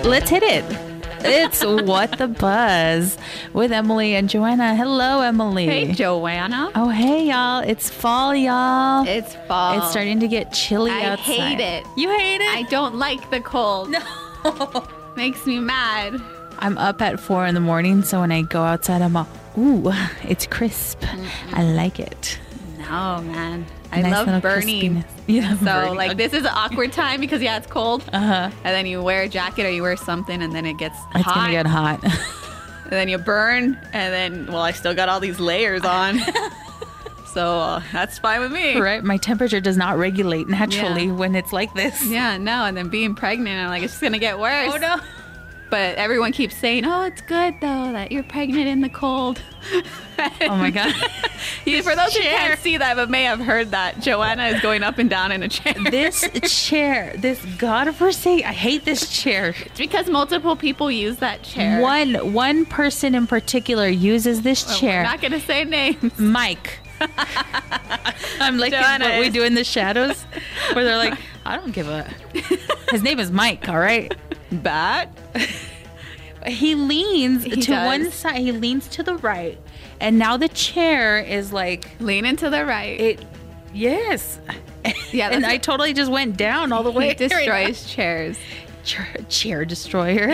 Let's hit it. It's What the Buzz with Emily and Joanna. Hello, Emily. Hey, Joanna. Oh, hey, y'all. It's fall, y'all. It's fall. It's starting to get chilly I outside. hate it. You hate it? I don't like the cold. No. Makes me mad. I'm up at 4 in the morning, so when I go outside, I'm all, ooh, it's crisp. I like it. No, man. I Nice little love burning. crispiness. Yeah, So, burning. like, this is an awkward time because, yeah, it's cold. Uh-huh. And then you wear a jacket or you wear something and then it gets It's hot. going to get hot. And then you burn. And then, well, I still got all these layers on. So that's fine with me. Right? My temperature does not regulate naturally when it's like this. Yeah, no. And then being pregnant, I'm like, it's just going to get worse. Oh, no. But everyone keeps saying, oh, it's good, though, that you're pregnant in the cold. Oh, my God. For those who can't see that but may have heard that, Joanna is going up and down in a chair. This chair, this godforsaken, I hate this chair. It's because multiple people use that chair. One person in particular uses this Well, chair. We're not going to say names. Mike. I'm like Joanna what we is. do in the shadows, where they're like, I don't give a. His name is Mike. All right. Bat? He leans He to does. one side. He leans to the right, and now the chair is like Leaning to the right. it. Yes. Yeah, and that's I totally just went down all the way. He destroys chairs. Chair destroyer.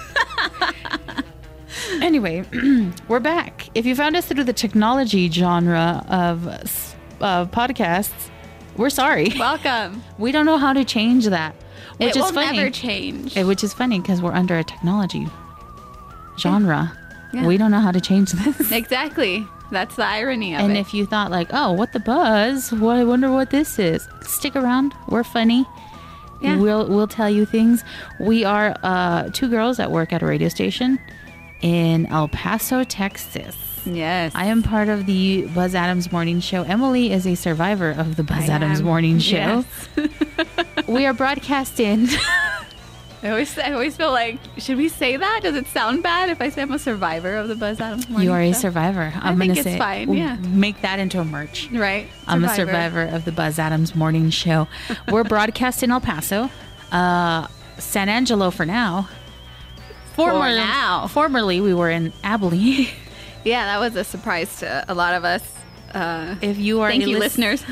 Anyway, we're back. If you found us through the technology genre of podcasts, we're sorry. Welcome. We don't know how to change that, which It is will funny. never change. Which is funny because we're under a technology genre. Yeah. We don't know how to change this. Exactly. That's the irony of And it. if you thought like, oh, what the buzz? Well, I wonder what this is. Stick around. We're funny. Yeah. We'll tell you things. We are two girls that work at a radio station in El Paso, Texas. Yes. I am part of the Buzz Adams Morning Show. Emily is a survivor of the Buzz I Adams am. Morning Show. Yes. We are broadcasting. I always feel like, should we say that? Does it sound bad if I say I'm a survivor of the Buzz Adams Morning You are a Show? survivor. I'm think gonna it's say fine, we'll yeah. make that into a merch. Right? I'm a survivor of the Buzz Adams Morning Show. We're broadcasting El Paso, San Angelo for now. now. Formerly, we were in Abilene. Yeah, that was a surprise to a lot of us. If you are Thank a you, lis- listeners.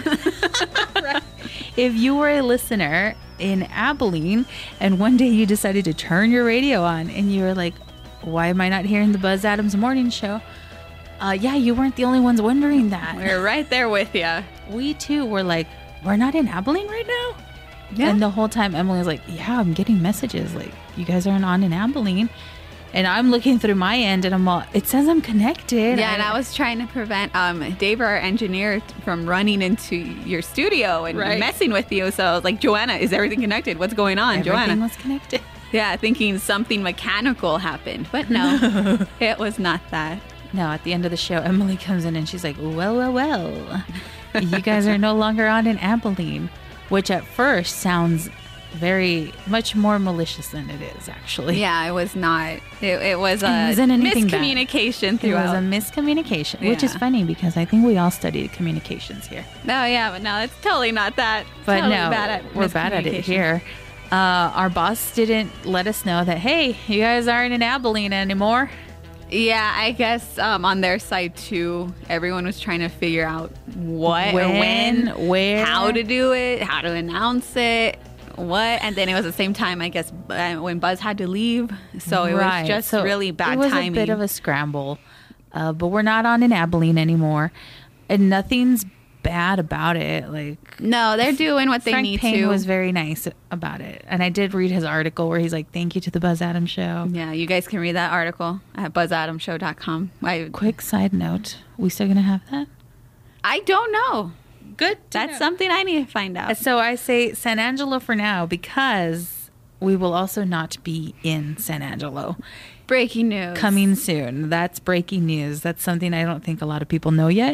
if you were a listener in Abilene, and one day you decided to turn your radio on, and you were like, "Why am I not hearing the Buzz Adams Morning Show?" Yeah, you weren't the only ones wondering that. We're right there with you. We too were like, "We're not in Abilene right now." Yeah. And the whole time Emily was like, yeah, I'm getting messages like, you guys aren't on in Abilene. And I'm looking through my end and I'm all, it says I'm connected. Yeah, and I was trying to prevent Dave, our engineer, from running into your studio and Right. messing with you. So I was like, Joanna, is everything connected? What's going on, Everything Joanna? was connected. Yeah, thinking something mechanical happened. But no, it was not that. No, at the end of the show, Emily comes in and she's like, well, you guys are no longer on in Abilene, which at first sounds very much more malicious than it is actually. Yeah, it was not. It was a wasn't anything bad. miscommunication It was throughout. a miscommunication, which is Yeah. funny because I think we all studied communications here. No, yeah, but no, it's totally not that. But Totally no, we're bad at it miscommunication. here. Our boss didn't let us know that, hey, you guys aren't in Abilene anymore. Yeah, I guess on their side too, everyone was trying to figure out what or when, where, how to do it, how to announce it, what, and then it was the same time, I guess, when Buzz had to leave, so it Right. was just So really bad It was timing. a bit of a scramble, but we're not on in Abilene anymore, and nothing's bad about it. Like, No, they're doing what they Frank need Payne to. was very nice about it, and I did read his article where he's like, "Thank you to the Buzz Adams Show." Yeah, you guys can read that article at buzzadamshow.com. Quick side note: we still gonna have that? I don't know. Good. That's something I need to find out. So I say San Angelo for now because we will also not be in San Angelo. Breaking news. Coming soon. That's breaking news. That's something I don't think a lot of people know yet.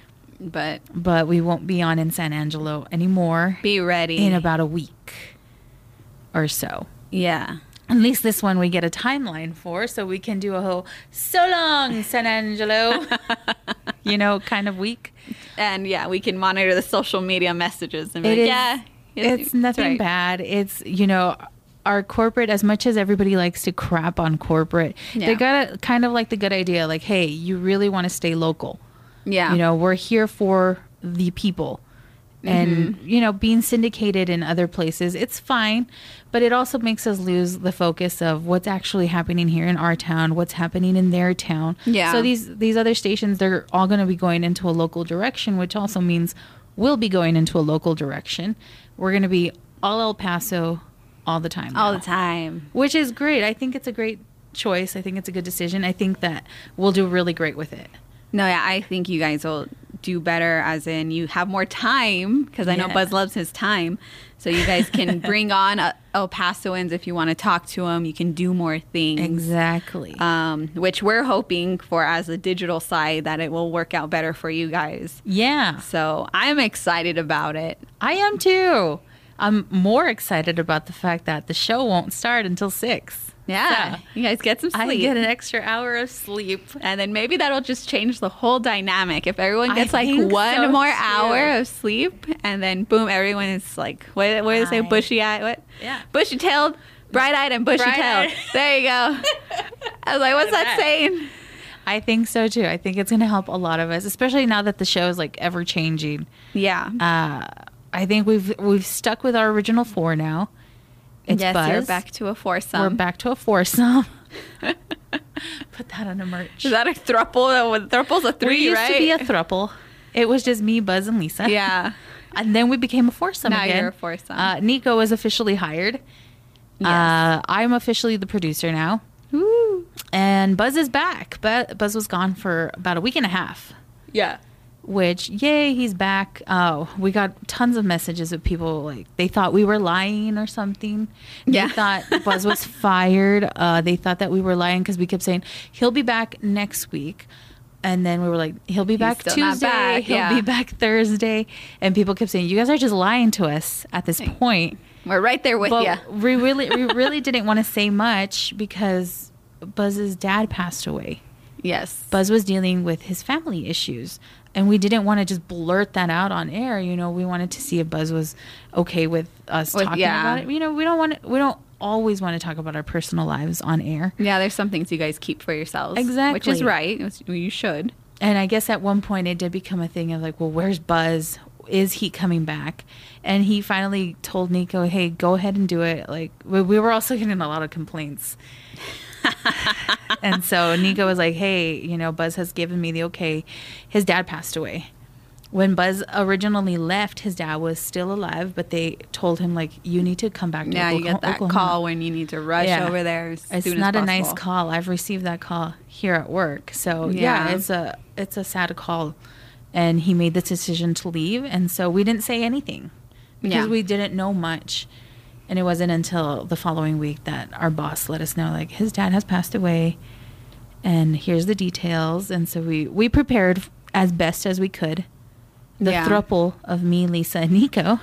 But we won't be on in San Angelo anymore be ready. in about a week or so. Yeah. At least this one we get a timeline for, so we can do a whole "so long, San Angelo," kind of week. And yeah, we can monitor the social media messages and be It like, is- yeah, It's nothing right. bad. It's, our corporate, as much as everybody likes to crap on corporate, they got a kind of like the good idea, like, hey, you really want to stay local. Yeah. You know, we're here for the people. And, you know, being syndicated in other places, it's fine. But it also makes us lose the focus of what's actually happening here in our town, what's happening in their town. Yeah. So these other stations, they're all going to be going into a local direction, which also means we'll be going into a local direction. We're going to be all El Paso all the time. All now, the time. which is great. I think it's a great choice. I think it's a good decision. I think that we'll do really great with it. No, yeah, I think you guys will do better, as in you have more time, because I know Buzz loves his time. So you guys can bring on El Pasoans if you want to talk to them. You can do more things. Exactly. Which we're hoping for as a digital side, that it will work out better for you guys. Yeah. So I'm excited about it. I am too. I'm more excited about the fact that the show won't start until 6. Yeah. So you guys get some sleep. I get an extra hour of sleep. And then maybe that'll just change the whole dynamic. If everyone I gets like think one so, more too. hour of sleep, and then boom, everyone is like, what do they say? Right. Bushy eyed? What? Yeah. Bushy tailed, bright eyed, and bushy tailed. Bright-eyed. There you go. I was like, what's that saying? I think so too. I think it's going to help a lot of us, especially now that the show is like ever changing. Yeah. I think we've stuck with our original 4 now. It's yes, Buzz. you're back to a foursome. We're back to a foursome. Put that on a merch. Is that a thruple? Thruple's a 3, we used right? to be a thruple. It was just me, Buzz, and Lisa. Yeah. And then we became a foursome Now again. you're a foursome. Nico was officially hired. Yes. I'm officially the producer now. Woo. And Buzz is back. But Buzz was gone for about a week and a half. Yeah. Which, yay, he's back. Oh, we got tons of messages of people like they thought we were lying or something. Yeah. They thought Buzz was fired. They thought that we were lying because we kept saying he'll be back next week. And then we were like, he'll be back still not Tuesday. back, He'll yeah. be back Thursday. And people kept saying, you guys are just lying to us at this point. We're right there with you. But we really didn't want to say much because Buzz's dad passed away. Yes. Buzz was dealing with his family issues, and we didn't want to just blurt that out on air. You know, we wanted to see if Buzz was okay with us talking about it. You know, we don't always want to talk about our personal lives on air. Yeah, there's some things you guys keep for yourselves. Exactly. Which is right. You should. And I guess at one point it did become a thing of like, well, where's Buzz? Is he coming back? And he finally told Nico, hey, go ahead and do it. Like, we were also getting a lot of complaints. And so Nico was like, hey, you know, Buzz has given me the okay. His dad passed away. When Buzz originally left, his dad was still alive, but they told him, like, you need to come back to Yeah, you get that Oklahoma. call when you need to rush Yeah. over there as It's soon as not a possible. nice call. I've received that call here at work. So Yeah. yeah, it's a sad call. And he made the decision to leave, and so we didn't say anything because Yeah. we didn't know much. And it wasn't until the following week that our boss let us know, like, his dad has passed away, and here's the details. And so we prepared as best as we could. The Yeah. throuple of me, Lisa, and Nico.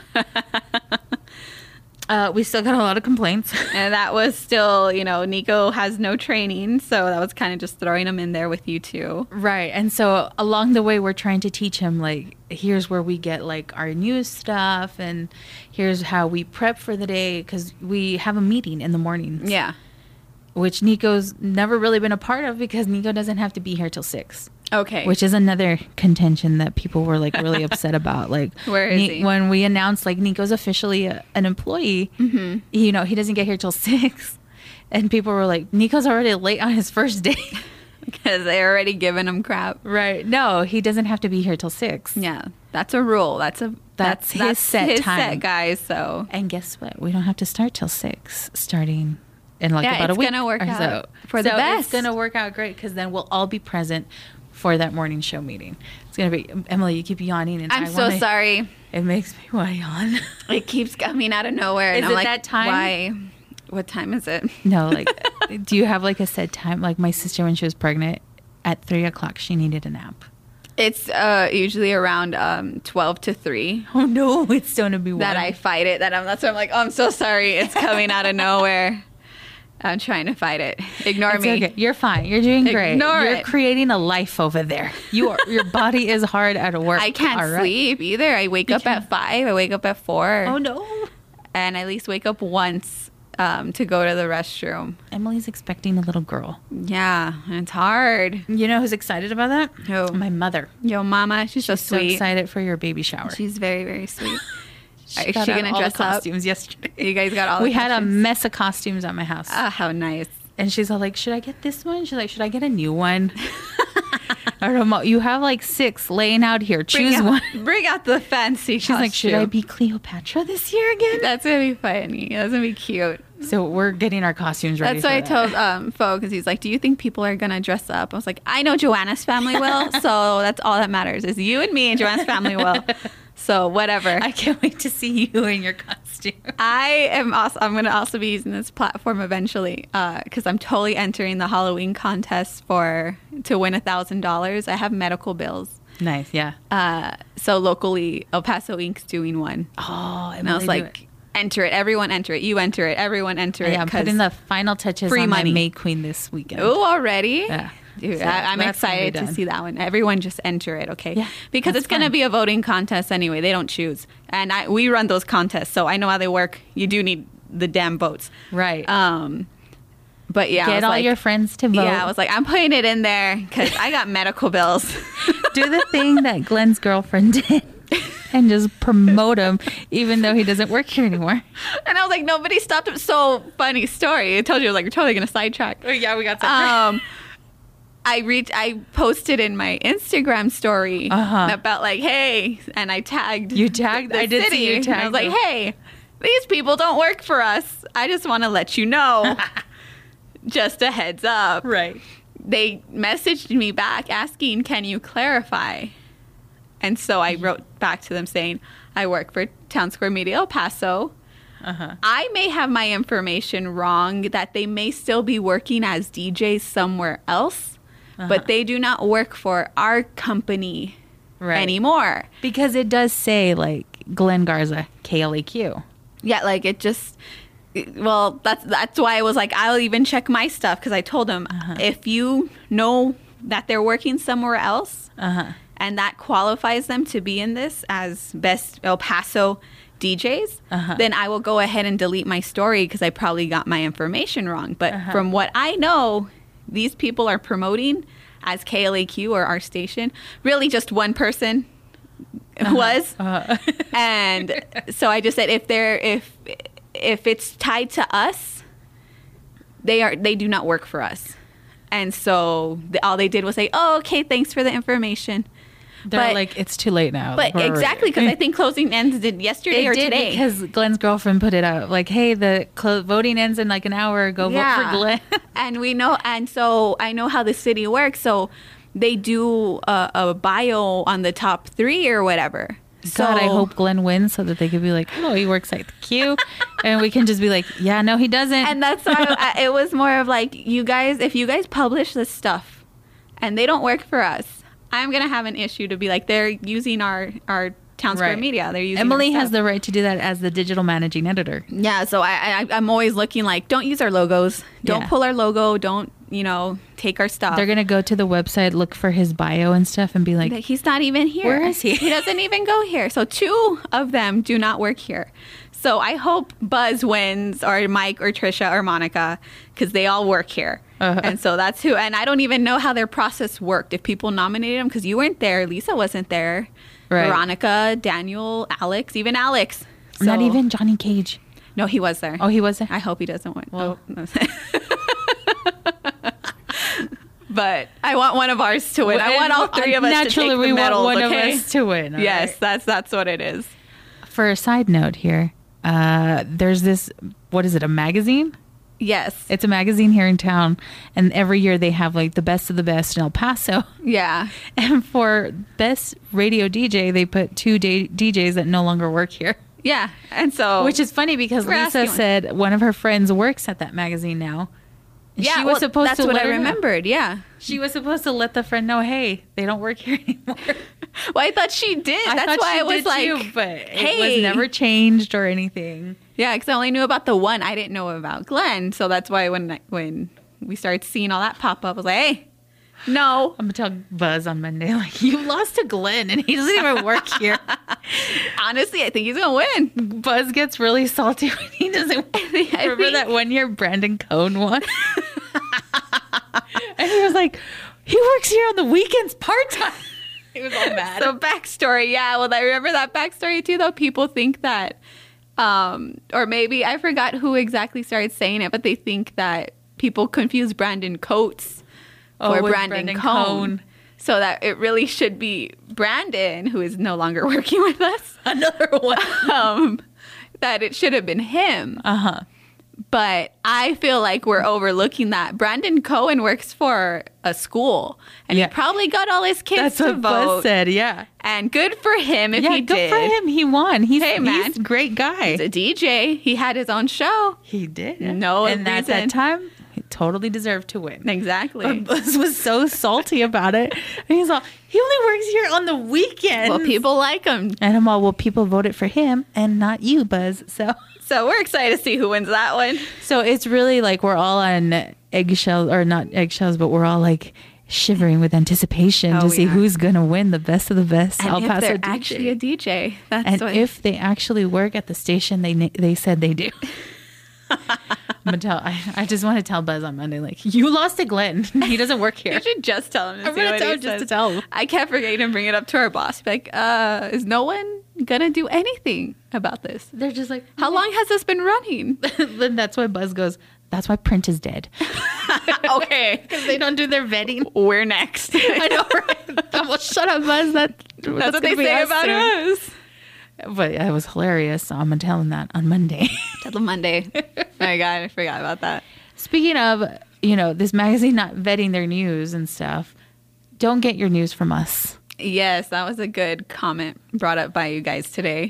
We still got a lot of complaints. And that was still, you know, Nico has no training, so that was kind of just throwing him in there with you two. Right. And so along the way, we're trying to teach him, like, here's where we get, like, our news stuff, and here's how we prep for the day, because we have a meeting in the mornings. Yeah. Which Nico's never really been a part of because Nico doesn't have to be here till 6. Okay. Which is another contention that people were, like, really upset about. Like, Where is he? When we announced, like, Nico's officially an employee, you know, he doesn't get here till 6. And people were like, Nico's already late on his first day. Because they're already giving him crap. Right. No, he doesn't have to be here till 6. Yeah. That's a rule. That's his set time. set, guys. So And guess what? We don't have to start till 6, starting in like Yeah, about a it's week. gonna work or out for the It's best. going to work out great because then we'll all be present for that morning show meeting. It's going to be, Emily, you keep yawning. And I'm so sorry. It makes me want to yawn. It keeps coming out of nowhere. Is and I'm it like, that time? Why? What time is it? No, like, do you have like a set time? Like my sister, when she was pregnant, at 3 o'clock, she needed a nap. It's usually around 12 to 3 Oh no, it's going to be that I fight it. That's why I'm like, oh, I'm so sorry. It's coming out of nowhere. I'm trying to fight it. Ignore It's me. okay. You're fine. You're doing great. Ignore You're it. creating a life over there. Your body is hard at work. I can't all right? sleep either. I wake up at 5. I wake up at 4. Oh no. And I at least wake up once to go to the restroom. Emily's expecting a little girl. Yeah, and it's hard. You know who's excited about that? Who? My mother. Yo, mama, she's so So sweet. excited for your baby shower. She's very, very sweet. Is she got out gonna all dress the up? costumes yesterday. You guys got all. We the had a costumes? mess of costumes at my house. Ah, how nice. And she's all like, should I get this one? She's like, should I get a new one? I don't know. You have like 6 laying out here. Choose one. Bring out the fancy. She's like, should I be Cleopatra this year again? That's gonna be funny. That's gonna be cute. So we're getting our costumes ready. That's why I for told Fo, because he's like, do you think people are gonna dress up? I was like, I know Joanna's family will, so that's all that matters is you and me and Joanna's family will. So whatever. I can't wait to see you in your costume. I'm gonna also be using this platform eventually because I'm totally entering the Halloween contest to win $1,000. I have medical bills. Nice, yeah. So locally, El Paso Inc.'s doing one. Oh, And I was like, enter it. Everyone enter it. You enter it. Everyone enter it. Yeah, I'm putting the final touches free on money. my May Queen this weekend. Oh, already? Yeah. Dude, So I'm that's gonna be excited to done. see that one. Everyone just enter it, okay? Yeah, because that's it's going to fun. be a voting contest anyway. They don't choose. And we run those contests, so I know how they work. You do need the damn votes. Right. But yeah, I Get was all like, your friends to vote. yeah, I was like, I'm putting it in there because I got medical bills. Do the thing that Glenn's girlfriend did and just promote him even though he doesn't work here anymore. And I was like, nobody stopped him. So funny story. I told you, I was like, we're totally going to sidetrack. Oh, yeah, we got I posted in my Instagram story about like, hey, and I tagged. You tagged? the I did city. see you And I was tagged like, them. hey, these people don't work for us. I just want to let you know. Just a heads up. Right. They messaged me back asking, can you clarify? And so I wrote back to them saying, I work for Town Square Media El Paso. I may have my information wrong, that they may still be working as DJs somewhere else, but they do not work for our company anymore. Because it does say, like, Glenn Garza, KLAQ. Yeah, like it just... Well, that's why I was like, I'll even check my stuff, because I told them, if you know that they're working somewhere else and that qualifies them to be in this as best El Paso DJs, then I will go ahead and delete my story because I probably got my information wrong. But from what I know, these people are promoting as KLAQ or our station. Really just one person was. And so I just said, if it's tied to us, they do not work for us. And so all they did was say, oh, okay, thanks for the information. They're like, it's too late now. But exactly, because I think closing ends did yesterday or today. Because Glenn's girlfriend put it out. Like, hey, the voting ends in like an hour. Go vote for Glenn. And we know, and so I know how the city works. So they do a bio on the top 3 or whatever. God, I hope Glenn wins so that they could be like, oh, he works at the Q. And we can just be like, yeah, no, he doesn't. And that's why it was more of like, you guys, if you guys publish this stuff and they don't work for us, I'm going to have an issue to be like, they're using our Town Square Media. They're using Emily our has the right to do that as the digital managing editor. Yeah, so I'm always looking like, don't use our logos. Don't pull our logo. Don't, take our stuff. They're going to go to the website, look for his bio and stuff and be like, he's not even here. Where is he? He doesn't even go here. So 2 of them do not work here. So I hope Buzz wins, or Mike or Trisha or Monica, because they all work here. And so that's who. And I don't even know how their process worked. If people nominated them, because you weren't there. Lisa wasn't there. Right. Veronica, Daniel, Alex, even Alex. So, not even Johnny Cage. No, he was there. Oh, he was there? I hope he doesn't win. Well. But I want one of ours to win. I want all 3 of us to take the Naturally, we medals, want one okay? of us to win. all Yes, right? that's what it is. For a side note here, there's this, what is it, a magazine? Yes. It's a magazine here in town, and every year they have like the best of the best in El Paso. Yeah. And for best radio DJ, they put 2 DJs that no longer work here. Yeah. And so... Which is funny because We're Lisa asking- said one of her friends works at that magazine now. And Yeah, she was supposed that's to what let I her know. remembered. Yeah. She was supposed to let the friend know, hey, they don't work here anymore. Well, I thought she did. I That's thought why she I was did like, too, but hey. it was never changed or anything. Yeah, because I only knew about the one. I didn't know about Glenn. So that's why when we started seeing all that pop up, I was like, hey, No. I'm gonna tell Buzz on Monday, like, you lost to Glenn and he doesn't even work here. Honestly, I think he's gonna win. Buzz gets really salty when he doesn't win. Remember that one year Brandon Cohn won? And he was like, he works here on the weekends part-time. He was all mad. So backstory, yeah. Well, I remember that backstory too, though. People think that, or maybe I forgot who exactly started saying it, but they think that people confuse Brandon Coates for Brandon Cohn. So that it really should be Brandon, who is no longer working with us. Another one. That it should have been him. Uh-huh. But I feel like we're overlooking that. Brandon Cohen works for a school, and he probably got all his kids to vote. That's what Buzz said, yeah. And good for him if he did. Good for him. He won. He's man. He's a great guy. He's a DJ. He had his own show. He did. No and reason. at that time, he totally deserved to win. Exactly. But Buzz was so salty about it. And he's all, he only works here on the weekends. Well, people like him. And I'm all, well, people voted for him and not you, Buzz. So we're excited to see who wins that one. So it's really like we're all on eggshells, or not eggshells, but we're all like shivering with anticipation to see who's going to win the best of the best and El Paso if they're DJ. actually a DJ. And if they actually work at the station they said they do. I just want to tell Buzz on Monday, like, you lost to Glenn. He doesn't work here. You should just tell him. I'm going to tell him just to tell him. I kept forgetting to bring it up to our boss. Be like, is no one going to do anything about this? They're just like, how long has this been running? Then that's why Buzz goes, that's why print is dead. Okay. Because they don't do their vetting. We're next. I know, right? Well, shut up, Buzz. That's what they say about us. But it was hilarious. So I'm going to tell him that on Monday. Tell him Monday. Oh my God, I forgot about that. Speaking of, this magazine not vetting their news and stuff, don't get your news from us. Yes, that was a good comment brought up by you guys today.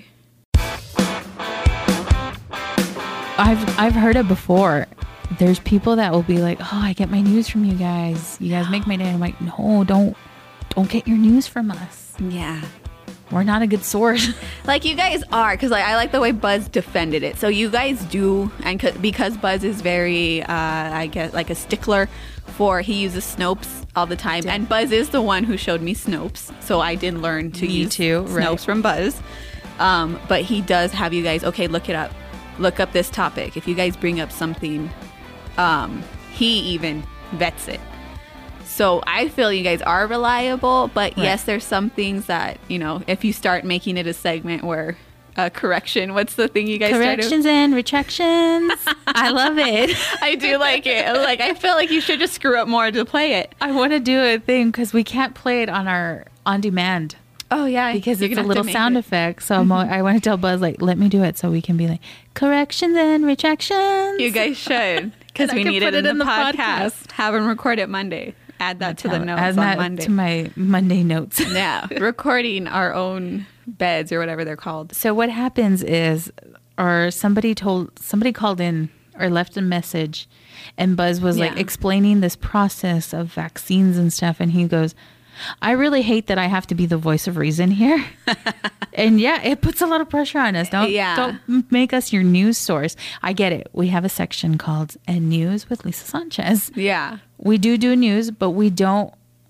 I've heard it before. There's people that will be like, oh, I get my news from you guys. You guys make my day. I'm like, no, don't get your news from us. Yeah. We're not a good source. Like you guys are, because I like the way Buzz defended it. So you guys do, and because Buzz is very, I guess, like a stickler for, he uses Snopes all the time. Yeah. And Buzz is the one who showed me Snopes. So I did learn to use Snopes from Buzz. But he does have you guys, okay, look it up. Look up this topic. If you guys bring up something, he even vets it. So I feel you guys are reliable, but yes, there's some things that, if you start making it a segment where correction, what's the thing you guys corrections and retractions. I love it. I do like it. Like, I feel like you should just screw up more to play it. I want to do a thing because we can't play it on our on demand. Oh yeah, because it's a little sound effect. So I want to tell Buzz, like, let me do it so we can be like corrections and retractions. You guys should, because we need it in the podcast. Have them record it Monday. Add that to the notes on Monday. To my Monday notes. Yeah, recording our own beds or whatever they're called. So what happens is, somebody called in or left a message, and Buzz was like explaining this process of vaccines and stuff, and he goes, I really hate that I have to be the voice of reason here. And it puts a lot of pressure on us. Don't make us your news source. I get it. We have a section called N News with Lisa Sanchez. Yeah. We do news, but we don't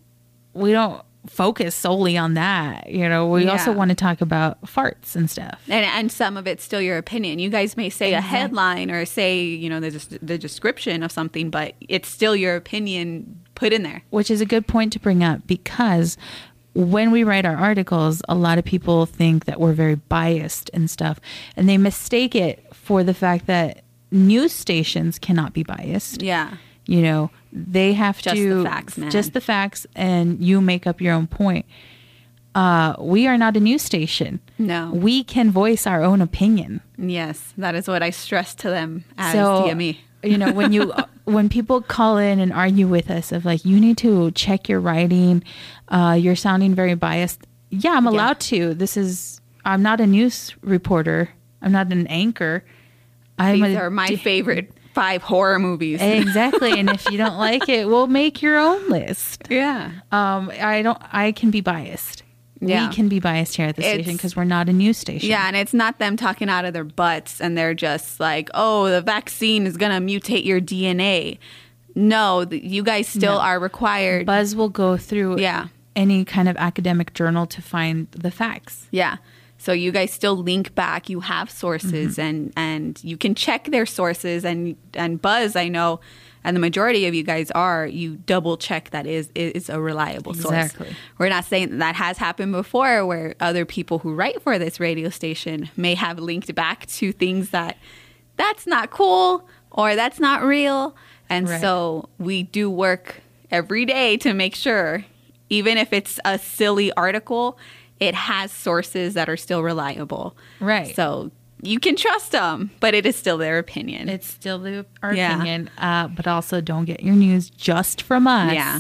focus solely on that. We also want to talk about farts and stuff. And some of it's still your opinion. You guys may say a headline or say, the description of something, but it's still your opinion put in there. Which is a good point to bring up, because when we write our articles, a lot of people think that we're very biased and stuff, and they mistake it for the fact that news stations cannot be biased. Yeah. They have just to... the facts, man. Just the facts, and you make up your own point. We are not a news station. No. We can voice our own opinion. Yes, that is what I stress to them as DME. When people call in and argue with us of like, you need to check your writing, you're sounding very biased. Yeah, I'm allowed to. I'm not a news reporter. I'm not an anchor. These are my favorite 5 horror movies. Exactly. And if you don't like it, we'll make your own list. Yeah. I can be biased. Yeah. We can be biased here at the station because we're not a news station. Yeah, and it's not them talking out of their butts and they're just like, oh, the vaccine is going to mutate your DNA. No, you guys still are required. Buzz will go through any kind of academic journal to find the facts. Yeah. So you guys still link back. You have sources and you can check their sources. And Buzz, I know, and the majority of you guys you double check that is a reliable source. Exactly. We're not saying that has happened before where other people who write for this radio station may have linked back to things that's not cool or that's not real. And so we do work every day to make sure, even if it's a silly article, it has sources that are still reliable. Right. So you can trust them, but it is still their opinion. It's still our opinion. But also don't get your news just from us. Yeah.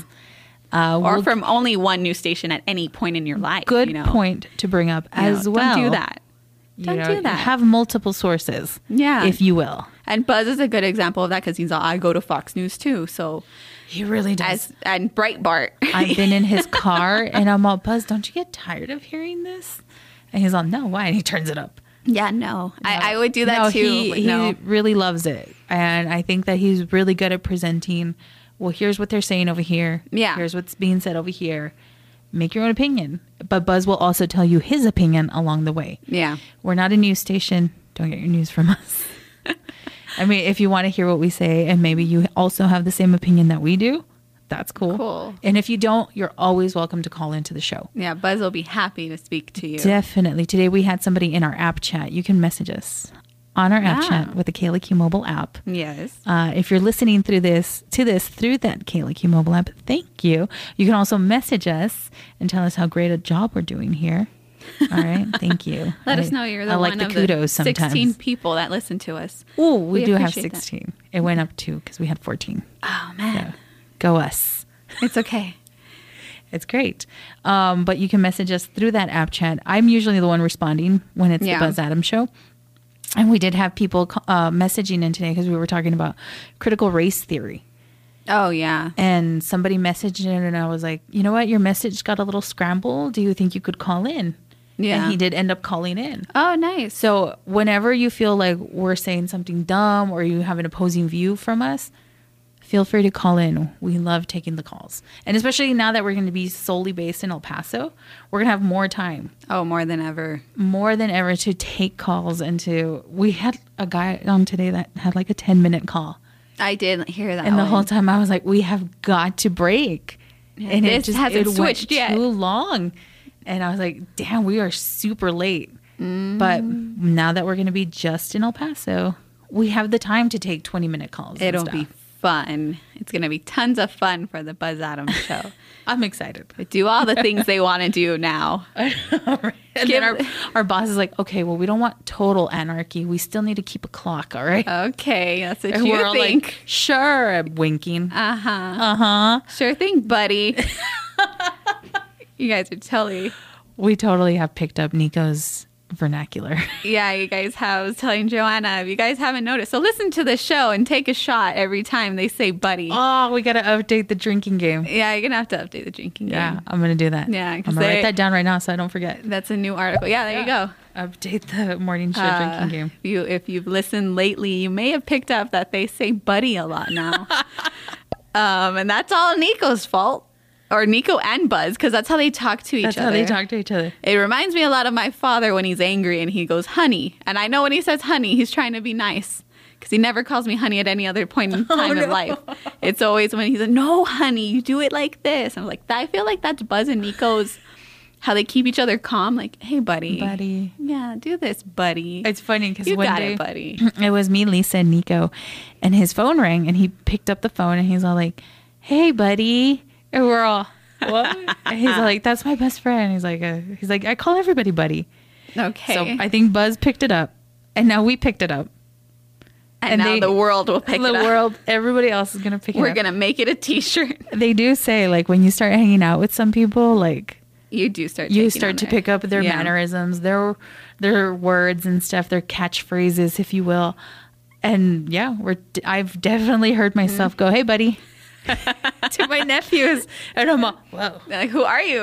Or from only one news station at any point in your life. Good point to bring up as well. Don't do that. Don't do that. Have multiple sources. Yeah. If you will. And Buzz is a good example of that because he's all, I go to Fox News too. So he really does. And Breitbart. I've been in his car and I'm all, Buzz, don't you get tired of hearing this? And he's all, no, why? And he turns it up. Yeah, no. I would do that too. He really loves it. And I think that he's really good at presenting, well, here's what they're saying over here. Yeah. Here's what's being said over here. Make your own opinion. But Buzz will also tell you his opinion along the way. Yeah. We're not a news station. Don't get your news from us. I mean, if you want to hear what we say and maybe you also have the same opinion that we do, that's cool. And if you don't, you're always welcome to call into the show. Yeah, Buzz will be happy to speak to you. Definitely. Today we had somebody in our app chat. You can message us on our app chat with the Kayla Q mobile app. Yes. If you're listening through through that Kayla Q mobile app, thank you. You can also message us and tell us how great a job we're doing here. All right. Thank you. Let us know you're the one of the 16 people that listen to us. Oh, we do have 16. It went up 2 because we had 14. Oh, man. So, go us. It's okay. It's great. But you can message us through that app chat. I'm usually the one responding when it's the Buzz Adams Show. And we did have people messaging in today because we were talking about critical race theory. Oh, yeah. And somebody messaged in and I was like, you know what? Your message got a little scrambled. Do you think you could call in? Yeah. And he did end up calling in. Oh, nice. So whenever you feel like we're saying something dumb or you have an opposing view from us, feel free to call in. We love taking the calls. And especially now that we're going to be solely based in El Paso, we're going to have more time. Oh, more than ever. More than ever to take calls and we had a guy on today that had like a 10-minute call. I did hear that. And the whole time I was like, we have got to break. Yeah, and it hasn't switched yet. Too long. And I was like, damn, we are super late. But now that we're going to be just in El Paso, we have the time to take 20-minute calls. It'll be fun. It's going to be tons of fun for the Buzz Adams Show. I'm excited. Do all the things they want to do now. I know, right? And then our boss is like, okay, well, we don't want total anarchy. We still need to keep a clock, all right? Okay, that's what you think. Like, sure, I'm winking. Uh-huh. Uh-huh. Sure thing, buddy. You guys are totally... We totally have picked up Nico's vernacular. Yeah, you guys have. I was telling Joanna, if you guys haven't noticed, so listen to the show and take a shot every time they say buddy. Oh, we got to update the drinking game. Yeah, you're going to have to update the drinking game. Yeah, I'm going to do that. Yeah. I'm going to write that down right now so I don't forget. That's a new article. Yeah, there you go. Update the morning show drinking game. If you've listened lately, you may have picked up that they say buddy a lot now. And that's all Nico's fault. Or Nico and Buzz, because that's how they talk to each other. That's how they talk to each other. It reminds me a lot of my father when he's angry and he goes, honey. And I know when he says honey, he's trying to be nice. Because he never calls me honey at any other point in time in life. It's always when he's like, no, honey, you do it like this. I'm like, I feel like that's Buzz and Nico's, how they keep each other calm. Like, hey, buddy. Buddy. Yeah, do this, buddy. It's funny because one day, it, buddy. It was me, Lisa, and Nico. And his phone rang and he picked up the phone and he's all like, hey, buddy. And we're all... What? And he's like, that's my best friend. He's like, I call everybody buddy. Okay. So I think Buzz picked it up, and now we picked it up, and now the world will pick it up. The world, everybody else is gonna pick it up. We're gonna make it a T-shirt. They do say like when you start hanging out with some people, like you start to pick up their mannerisms, their words and stuff, their catchphrases, if you will. And yeah, I've definitely heard myself go, "Hey, buddy." To my nephews, and I'm all, whoa, like, who are you?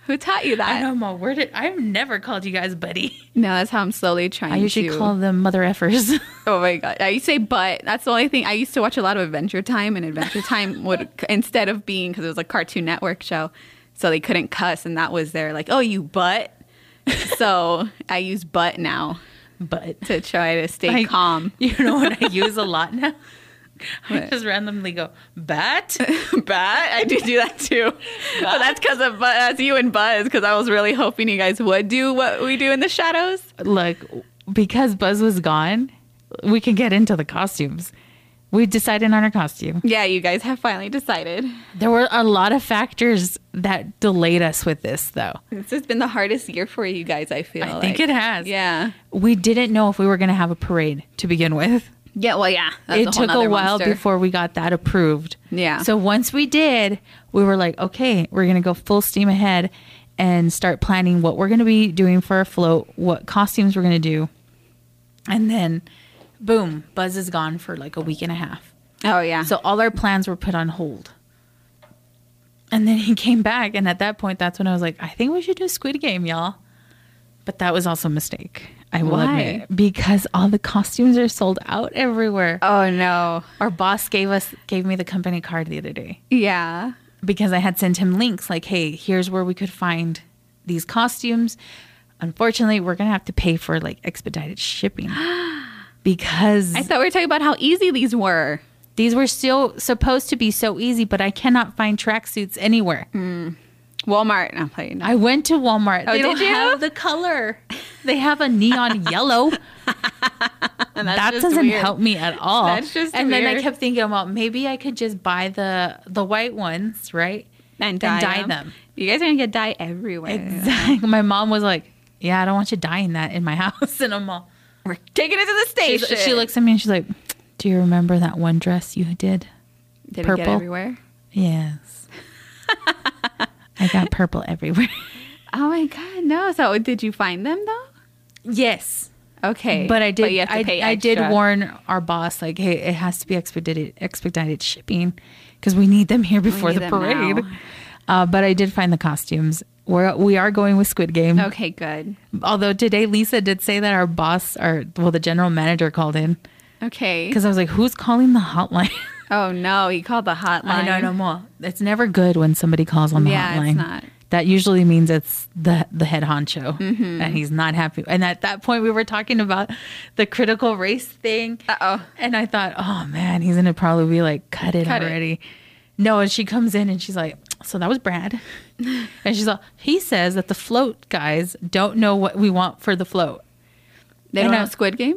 Who taught you that? I know, Mom. I've never called you guys buddy. No, that's how I'm slowly trying to. I usually call them mother effers. Oh my God. I used to say but. That's the only thing. I used to watch a lot of Adventure Time, and Adventure Time would, instead of being, because it was a Cartoon Network show, so they couldn't cuss, and that was their like, oh, you butt. So I use butt now. But to try to stay calm. You know what I use a lot now? What? I just randomly go, bat? Bat? I do that too. But that's because of that's you and Buzz, because I was really hoping you guys would do what we do in the shadows. Look, because Buzz was gone, we can get into the costumes. We decided on our costume. Yeah, you guys have finally decided. There were a lot of factors that delayed us with this, though. This has been the hardest year for you guys, I feel I think it has. Yeah. We didn't know if we were going to have a parade to begin with. Yeah, well, yeah. It took a while before we got that approved. Yeah. So once we did, we were like, okay, we're going to go full steam ahead and start planning what we're going to be doing for our float, what costumes we're going to do. And then, boom, Buzz is gone for like a week and a half. Oh, yeah. So all our plans were put on hold. And then he came back. And at that point, that's when I was like, I think we should do Squid Game, y'all. But that was also a mistake. I will admit, because all the costumes are sold out everywhere. Oh no! Our boss gave me the company card the other day. Yeah, because I had sent him links like, "Hey, here's where we could find these costumes." Unfortunately, we're gonna have to pay for like expedited shipping because I thought we were talking about how easy these were. These were still supposed to be so easy, but I cannot find tracksuits anywhere. Walmart. No, playing. I went to Walmart. Oh, they did don't you? have the color. They have a neon yellow. That doesn't help me at all. That's just and weird. then I kept thinking, well, maybe I could just buy the white ones, right? And dye them. You guys are gonna get dye everywhere. Exactly. My mom was like, "Yeah, I don't want you dyeing that in my house." And I'm all, "We're taking it to the station." She looks at me and she's like, "Do you remember that one dress you did? Did purple? It get everywhere?" Yes. I got purple everywhere. Oh my God, no. So did you find them though? Yes. Okay. But I did you have to pay I did extra. warn our boss, like, hey, it has to be expedited shipping because we need them here before the parade. But I did find the costumes. We are going with Squid Game. Okay, good. Although today Lisa did say that our boss, the general manager called in. Okay. Because I was like, who's calling the hotline? Oh no, he called the hotline. I know, no more. It's never good when somebody calls on the hotline. Yeah, it's not. That usually means it's the head honcho, and he's not happy. And at that point, we were talking about the critical race thing. And I thought, oh man, he's gonna probably be like, cut it already. No, and she comes in and she's like, so that was Brad. And she's like, he says that the float guys don't know what we want for the float. They don't know Squid Game?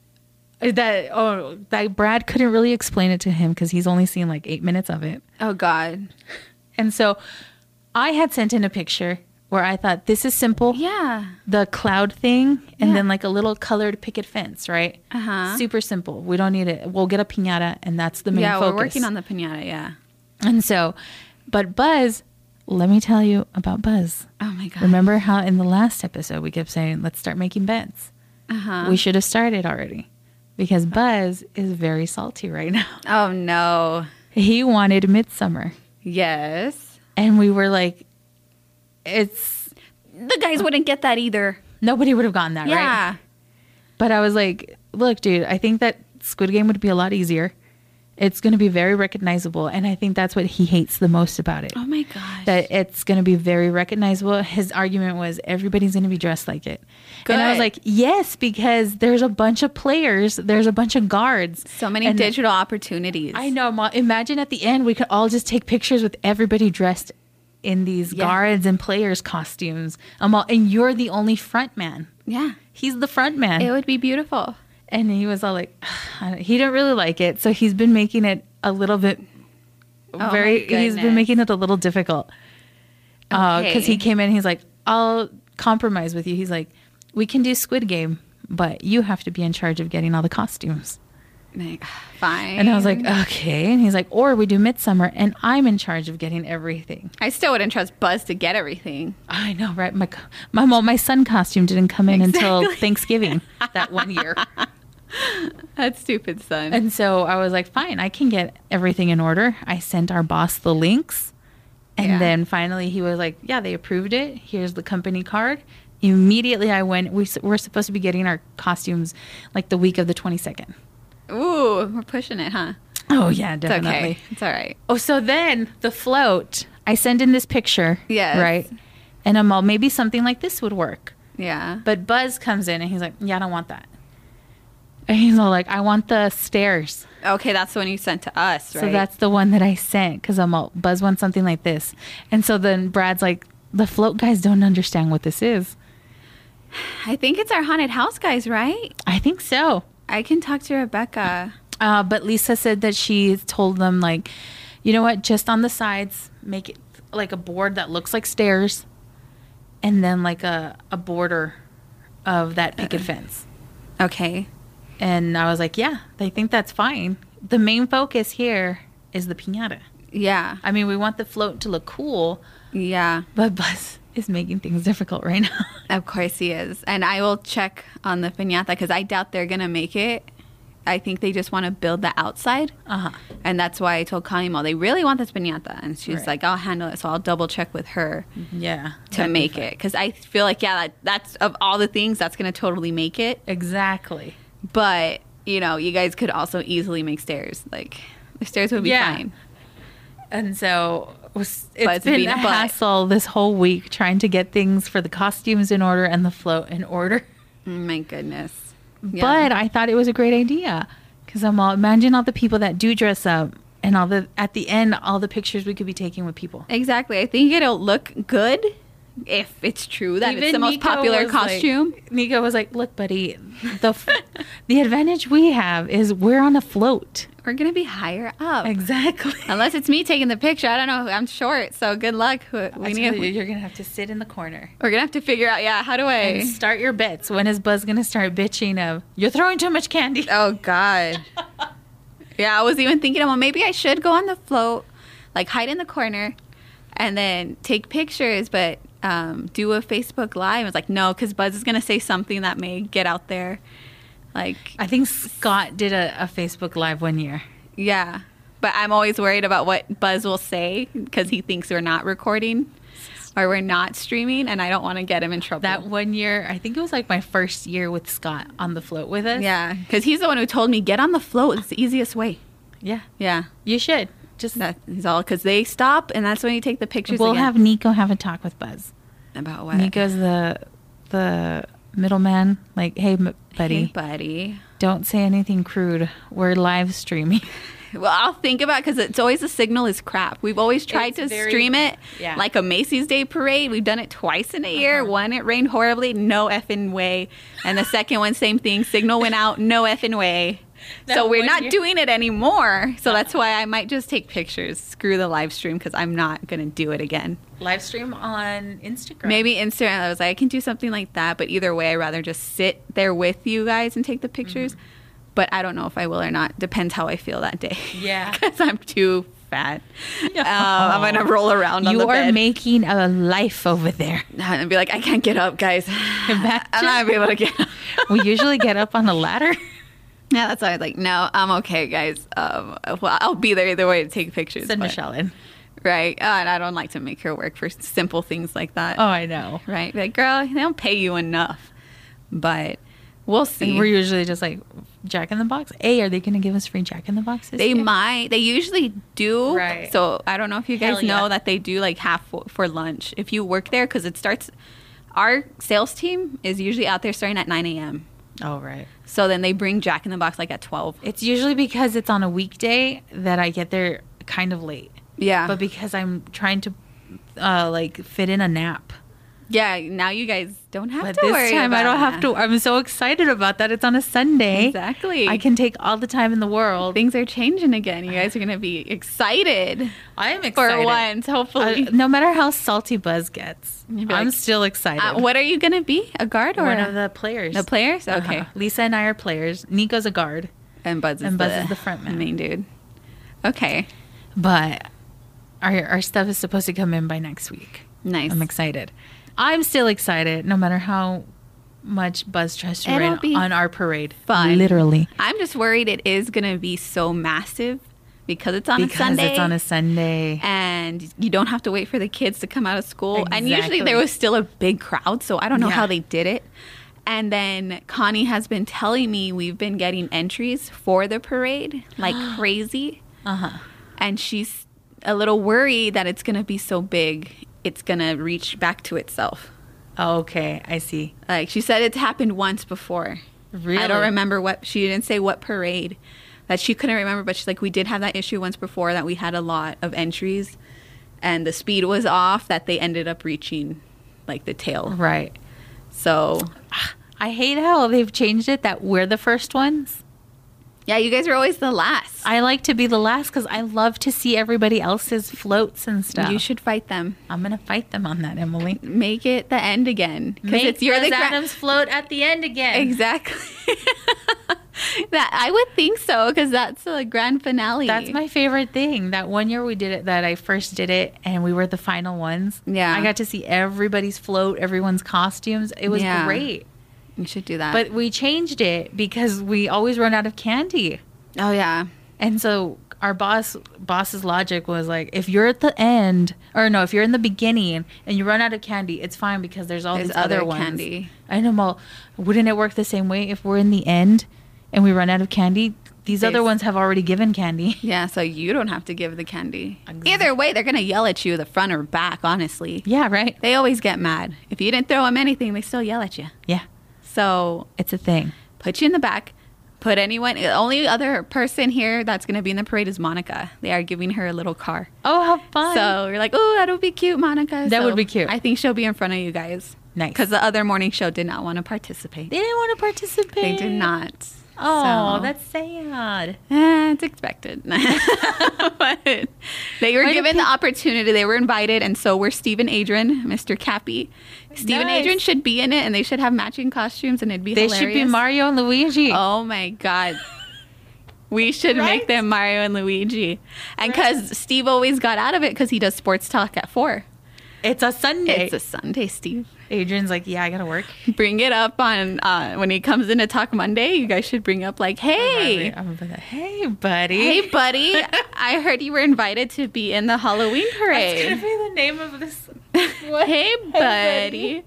That Brad couldn't really explain it to him because he's only seen like 8 minutes of it. Oh God. And so I had sent in a picture where I thought, this is simple. Yeah. The cloud thing and then like a little colored picket fence, right? Super simple. We don't need it. We'll get a piñata and that's the main focus. Yeah, we're working on the piñata, yeah. And so, but Buzz, let me tell you about Buzz. Oh my God. Remember how in the last episode we kept saying, let's start making bets. We should have started already because Buzz is very salty right now. Oh no. He wanted Midsummer. Yes. And we were like, the guys wouldn't get that either. Nobody would have gotten that, right? Yeah. But I was like, look, dude, I think that Squid Game would be a lot easier. It's going to be very recognizable. And I think that's what he hates the most about it. Oh my gosh. That it's going to be very recognizable. His argument was everybody's going to be dressed like it. Good. And I was like, yes, because there's a bunch of players. There's a bunch of guards. So many digital opportunities. I know. Imagine at the end, we could all just take pictures with everybody dressed in these guards and players costumes. And you're the only front man. Yeah. He's the front man. It would be beautiful. And he was all like, he didn't really like it. So he's been making it a little bit he's been making it a little difficult. Because he came in, he's like, I'll compromise with you. He's like, we can do Squid Game, but you have to be in charge of getting all the costumes. Fine. And I was like, okay. And he's like, or we do Midsummer and I'm in charge of getting everything. I still wouldn't trust Buzz to get everything. I know, right? My son costume didn't come in until Thanksgiving that one year. That stupid son. And so I was like, fine, I can get everything in order. I sent our boss the links And then finally he was like, yeah, they approved it. Here's the company card. Immediately I went. We're supposed to be getting our costumes like the week of the 22nd. Ooh, we're pushing it, huh? Oh, yeah, definitely. It's okay. It's all right. Oh, so then the float, I send in this picture. Yes. Right? And I'm all, maybe something like this would work. Yeah. But Buzz comes in and he's like, yeah, I don't want that. And he's all like, I want the stairs. Okay, that's the one you sent to us, right? So that's the one that I sent because I'm all, Buzz wants something like this. And so then Brad's like, the float guys don't understand what this is. I think it's our haunted house guys, right? I think so. I can talk to Rebecca. But Lisa said that she told them, like, you know what, just on the sides, make it like a board that looks like stairs and then like a border of that picket fence. Okay. And I was like, yeah, they think that's fine. The main focus here is the piñata. Yeah. I mean, we want the float to look cool. Yeah. But Buzz is making things difficult right now. Of course he is. And I will check on the piñata because I doubt they're going to make it. I think they just want to build the outside. Uh-huh. And that's why I told Kanimo, they really want this piñata. And she's Right. like, I'll handle it. So I'll double check with her Yeah. to make it. Because I feel like, yeah, that's of all the things, that's going to totally make it. Exactly. But, you know, you guys could also easily make stairs. Like, the stairs would be fine. And so it's it's been been a a butt. hassle this whole week trying to get things for the costumes in order and the float in order. My goodness. Yeah. But I thought it was a great idea because I'm all, imagine all the people that do dress up and all the, at the end, all the pictures we could be taking with people. Exactly. I think it'll look good if it's true that it's the most Nico popular was costume. Like, Nico was like, look, buddy, the advantage we have is we're on a float. We're going to be higher up. Exactly. Unless it's me taking the picture. I don't know. I'm short, so good luck. You're going to have to sit in the corner. We're going to have to figure out, how do I... And start your bets. When is Buzz going to start bitching of, you're throwing too much candy? Oh, God. Yeah, I was even thinking, well, maybe I should go on the float, like hide in the corner, and then take pictures, but do a Facebook Live. I was like, no, because Buzz is going to say something that may get out there. Like, I think Scott did a Facebook Live one year. yeah. But I'm always worried about what Buzz will say because he thinks we're not recording or we're not streaming, and I don't want to get him in trouble. That one year, I think it was like my first year with Scott on the float with us. Yeah, because he's the one who told me, get on the float. It's the easiest way. Yeah. Yeah. You should. Just That is all because they stop, and that's when you take the pictures we'll again. have Nico have a talk with Buzz. About what? Nico's the middleman. Like, hey, buddy, Hey, buddy. don't say anything crude. We're live streaming. Well, I'll think about because it's always the signal is crap. We've always tried It's to very- stream it yeah. like a Macy's Day Parade. We've done it twice in a year. One, it rained horribly, no effing way. And the second one, same thing. Signal went out, no effing way. That So we're one not year- doing it anymore. So that's why I might just take pictures. Screw the live stream because I'm not going to do it again. Live stream on Instagram. Maybe Instagram. I was like, I can do something like that. But either way, I'd rather just sit there with you guys and take the pictures. Mm-hmm. But I don't know if I will or not. Depends how I feel that day. Yeah. Because I'm too fat. I'm going to roll around on You the are bed. making a life over there. And be like, I can't get up, guys. I'm not going to be able to get up. We usually get up on a ladder. Yeah, that's why I was like, no, I'm okay, guys. Well, I'll be there either way to take pictures. Send but- Michelle in. Right. And I don't like to make her work for simple things like that. Oh, I know. Right. Be like, girl, they don't pay you enough. But we'll see. And we're usually just like, Jack in the Box. Hey, are they going to give us free Jack in the Boxes? They might. They usually do. Right. So I don't know if you guys Hell yeah. know that they do like half for lunch if you work there because it starts. Our sales team is usually out there starting at 9 a.m. Oh, right. So then they bring Jack in the Box like at 12. It's usually because it's on a weekday that I get there kind of late. Yeah. But because I'm trying to like fit in a nap. Yeah. Now you guys don't have But to worry this time I about don't have that. to. I'm so excited about that. It's on a Sunday. Exactly. I can take all the time in the world. Things are changing again. You guys are going to be excited I am for excited. once, hopefully. No matter how salty Buzz gets, You'd be I'm like, still excited. What are you going to be? A guard or One of the players. the players? Okay. Lisa and I are players. Nico's a guard. And Buzz is the front man. main dude. Okay. But our stuff is supposed to come in by next week. Nice. I'm excited. I'm still excited, no matter how much Buzz tries to It'll rain be on our parade. fun. Literally. I'm just worried it is going to be so massive because it's on a Sunday. Because it's on a Sunday. And you don't have to wait for the kids to come out of school. Exactly. And usually there was still a big crowd, so I don't know how they did it. And then Connie has been telling me we've been getting entries for the parade like crazy. Uh-huh. And she's a little worried that it's going to be so big, it's going to reach back to itself. Oh, okay, I see. Like she said it's happened once before. Really? I don't remember she didn't say what parade that she couldn't remember, but she's like, we did have that issue once before that we had a lot of entries and the speed was off that they ended up reaching like the tail. Right. So I hate how they've changed it that we're the first ones. yeah, you guys are always the last. I like to be the last because I love to see everybody else's floats and stuff. You should fight them. I'm going to fight them on that, Emily. Make it the end again. Make you're the Adams float at the end again. Exactly. That I would think so because that's the grand finale. That's my favorite thing. That one year we did it, that I first did it, and we were the final ones. Yeah. I got to see everybody's float, everyone's costumes. It was great. You should do that. But we changed it because we always run out of candy. Oh, yeah. And so our boss's logic was like, if you're at the end, or no, if you're in the beginning and you run out of candy, it's fine because there's these other ones. Candy. I know, well, wouldn't it work the same way if we're in the end and we run out of candy? These other ones have already given candy. Yeah, so you don't have to give the candy. Exactly. Either way, they're going to yell at you the front or back, honestly. Yeah, right? They always get mad. If you didn't throw them anything, they still yell at you. Yeah. So It's a thing. put you in the back. Put anyone. The only other person here that's going to be in the parade is Monica. They are giving her a little car. Oh, how fun. So you're like, oh, that would be cute, Monica. That So would be cute. I think she'll be in front of you guys. Nice. Because the other morning show did not want to participate. They didn't want to participate. They did not. Oh, So, that's sad. it's expected. But they were given the opportunity. They were invited, and so were Steve and Adrian, Mr. Cappy. Steve and Nice. Adrian should be in it, and they should have matching costumes, and it'd be They hilarious. should be Mario and Luigi. Oh, my God. We should Right? make them Mario and Luigi. And because Steve always got out of it because he does sports talk at 4. It's a Sunday. It's a Sunday, Steve. Adrian's like, yeah, I got to work. Bring it up on when he comes in to talk Monday. You guys should bring up like, hey, I'm gonna be like, hey, buddy. hey, buddy, I heard you were invited to be in the Halloween That's going to parade. be the name of this. Hey, buddy.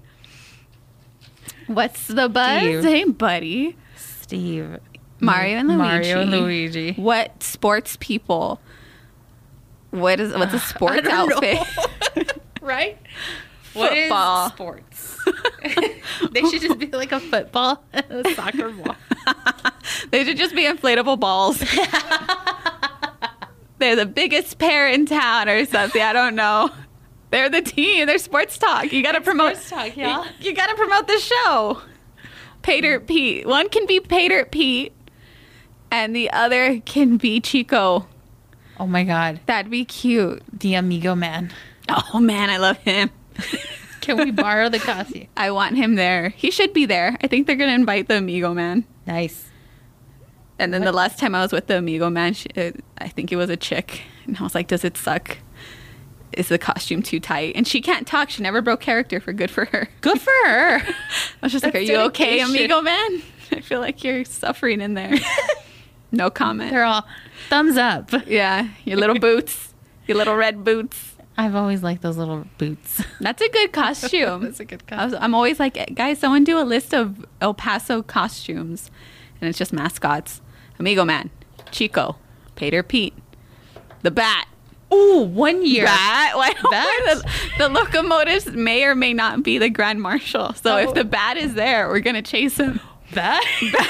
What's the buzz? Steve. Hey, buddy. Steve. Mario and Luigi. Mario and Luigi. What sports people? What's a sports I don't know. outfit? Right? Football. What is sports? They should just be like a football and a soccer ball. They should just be inflatable balls. They're the biggest pair in town or something. I don't know. They're the team. They're sports talk. You got to promote. Sports talk, yeah. You got to promote the show. Pater Pete. One can be Pater Pete, and the other can be Chico. Oh my God. That'd be cute. The Amigo Man. Oh man, I love him. Can we borrow the costume? I want him there. He should be there. I think they're gonna invite the Amigo Man. Nice. And then the last time I was with the Amigo Man, I think it was a chick, and I was like, "Does it suck? Is the costume too tight?" And she can't talk. She never broke character. Good for her. Good for her. I was just like, "Are That's you okay, dedication. Amigo Man?" I feel like you're suffering in there. No comment. They're all thumbs up. Yeah, your little boots, your little red boots. I've always liked those little boots. That's a good costume. That's a good costume. I'm always like, guys, someone do a list of El Paso costumes, and it's just mascots: Amigo Man, Chico, Pater Pete, the Bat. Ooh, 1 year. Bat? Why Bat? The locomotives may or may not be the Grand Marshal. So if the Bat is there, we're gonna chase him. Bat?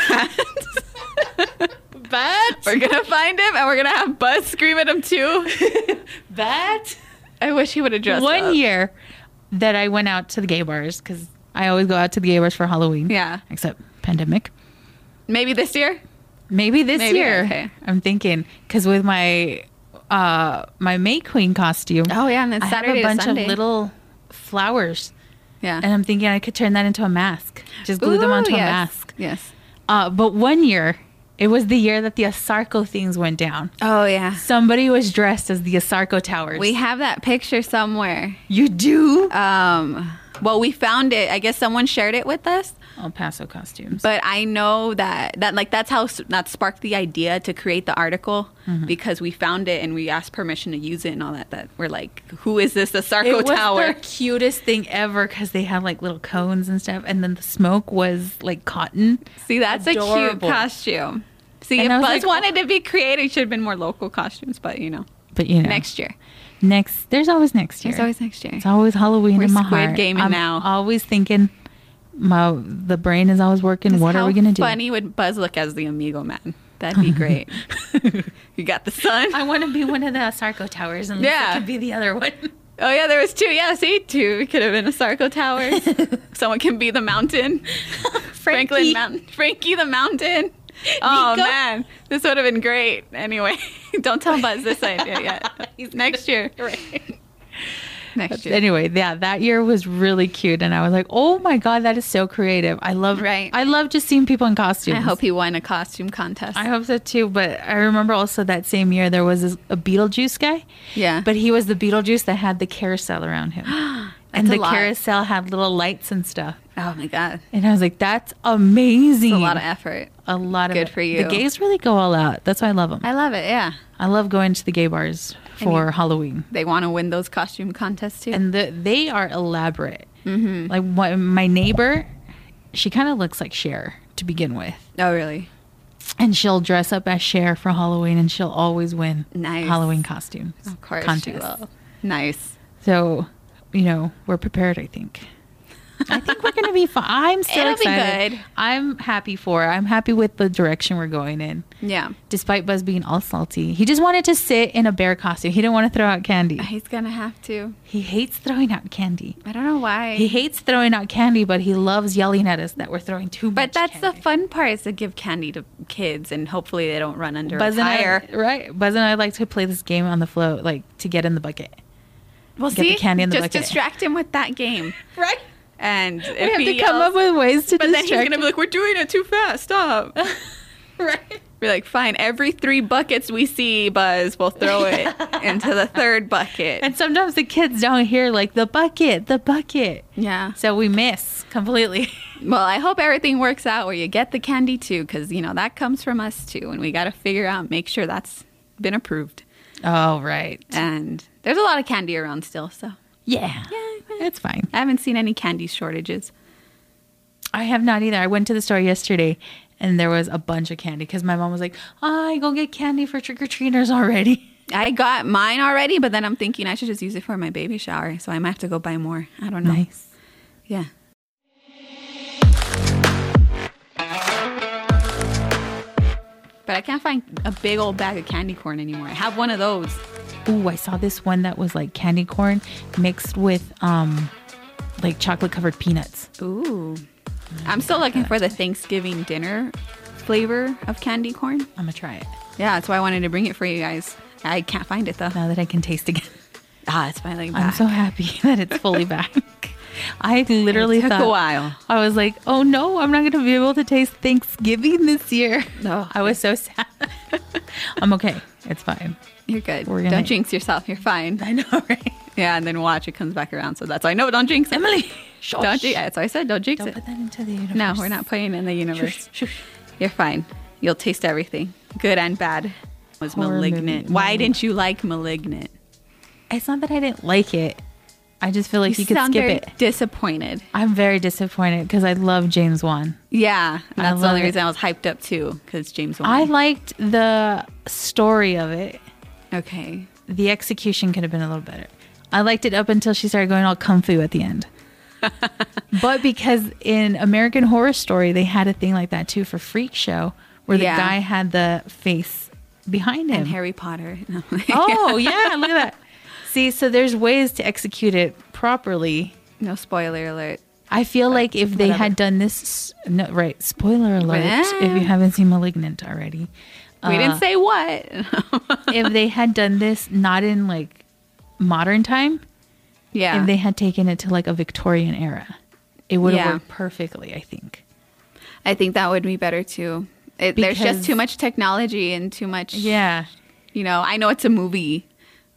Bat. Bat? We're gonna find him, and we're gonna have Buzz scream at him too. Bat? I wish he would have dressed 1 up. year that I went out to the gay bars, because I always go out to the gay bars for Halloween. Yeah. Except pandemic. Maybe this year. Maybe this Maybe, year. okay. I'm thinking, because with my my May Queen costume, Oh yeah, and then I have Saturday a bunch to Sunday. of little flowers, Yeah. and I'm thinking I could turn that into a mask. Just glue them Ooh, onto yes. a mask. Yes. But 1 year, it was the year that the Asarco things went down. Oh yeah. Somebody was dressed as the Asarco Towers. We have that picture somewhere. You do? Well, we found it. I guess someone shared it with us. El Paso costumes. But I know that like that's how that sparked the idea to create the article, because we found it and we asked permission to use it and all that. That we're like, who is this? The Sarco Tower. It was the cutest thing ever because they had like little cones and stuff, and then the smoke was like cotton. See, that's adorable. A cute costume. See, and if Buzz wanted to be creative, it should have been more local costumes, but you know. Next year. There's always next year. There's always next year. It's always Halloween in my heart. Squid Gaming now. I'm always thinking, the brain is always working. What are we going to do? How funny would Buzz look as the Amigo Man? That'd be great. You got the sun. I want to be one of the Sarco Towers, and Lisa could be the other one. Oh, yeah, there was 2. Yeah, see, 2. It could have been a Sarco Towers. Someone can be the mountain. Franklin Mountain. Frankie the Mountain. Oh, Nico? Man. This would have been great. Anyway, don't tell Buzz this idea yet. Next year. Right. Next year. Anyway, that year was really cute, and I was like, "Oh my god, that is so creative!" I love just seeing people in costumes. I hope he won a costume contest. I hope so too. But I remember also that same year there was a Beetlejuice guy. Yeah, but he was the Beetlejuice that had the carousel around him, and the carousel had little lights and stuff. Oh my god! And I was like, "That's amazing!" It's a lot of effort. A lot of good for you. The gays really go all out. That's why I love them. I love it. Yeah, I love going to the gay bars for Halloween. They want to win those costume contests too, and they are elaborate. Mm-hmm. Like my neighbor, she kind of looks like Cher to begin with. Oh, really? And she'll dress up as Cher for Halloween, and she'll always win Halloween costumes. Of course, contests. She will. Nice. So, we're prepared. I think we're going to be fine. I'm still excited. It'll be good. I'm happy I'm happy with the direction we're going in. Yeah. Despite Buzz being all salty. He just wanted to sit in a bear costume. He didn't want to throw out candy. He's going to have to. He hates throwing out candy. I don't know why. He hates throwing out candy, but he loves yelling at us that we're throwing too much But that's candy. the fun part, is to give candy to kids, and hopefully they don't run under Buzz a tire. Right. Buzz and I like to play this game on the float, like to get in the bucket. Well, get the candy in the just bucket. distract him with that game. Right. And we have to come up with ways to distract him. But then he's going to be like, we're doing it too fast. Stop. Right. We're like, fine, every 3 buckets we see, Buzz, we'll throw it into the 3rd bucket. And sometimes the kids don't hear, like, the bucket. Yeah. So we miss completely. Well, I hope everything works out where you get the candy, too, because, that comes from us, too. And we got to figure out, make sure that's been approved. Oh, right. And there's a lot of candy around still, so. Yeah. It's fine. I haven't seen any candy shortages. I have not either. I went to the store yesterday, and there was a bunch of candy because my mom was like, I go get candy for trick-or-treaters already. I got mine already, but then I'm thinking I should just use it for my baby shower, so I might have to go buy more. I don't know. Nice. Yeah. But I can't find a big old bag of candy corn anymore. I have one of those. Ooh, I saw this one that was like candy corn mixed with like chocolate covered peanuts. Ooh. I'm still looking for the Thanksgiving dinner flavor of candy corn. I'm gonna try it. Yeah, that's why I wanted to bring it for you guys. I can't find it though. Now that I can taste again. It's finally back. I'm so happy that it's fully back. I literally took thought a while. I was like, oh no, I'm not going to be able to taste Thanksgiving this year. No. I was so sad. I'm okay. It's fine. You're good. Don't jinx yourself. You're fine. I know, right? Yeah, and then watch, it comes back around. So that's why I know, don't jinx it. Emily, don't jinx it. That's why I said, don't jinx it. Don't put that into the universe. No, we're not putting it in the universe. Shush. You're fine. You'll taste everything, good and bad. It was Horror Malignant. movie. Why didn't you like Malignant? It's not that I didn't like it. I just feel like you could sound skip very it. Disappointed. I'm very disappointed because I love James Wan. Yeah, and that's the only love reason I was hyped up too, because James Wan. I liked the story of it. Okay. The execution could have been a little better. I liked it up until she started going all kung fu at the end. But because in American Horror Story, they had a thing like that too for Freak Show, where the guy had the face behind him. And Harry Potter. No. Oh, yeah, look at that. See, so there's ways to execute it properly. No spoiler alert. I feel like if they had done this, no, right, spoiler alert, if you haven't seen Malignant already. We didn't say what. If they had done this not in like modern time, if they had taken it to like a Victorian era, it would have worked perfectly, I think. I think that would be better too. There's just too much technology and too much. Yeah. You know, I know it's a movie,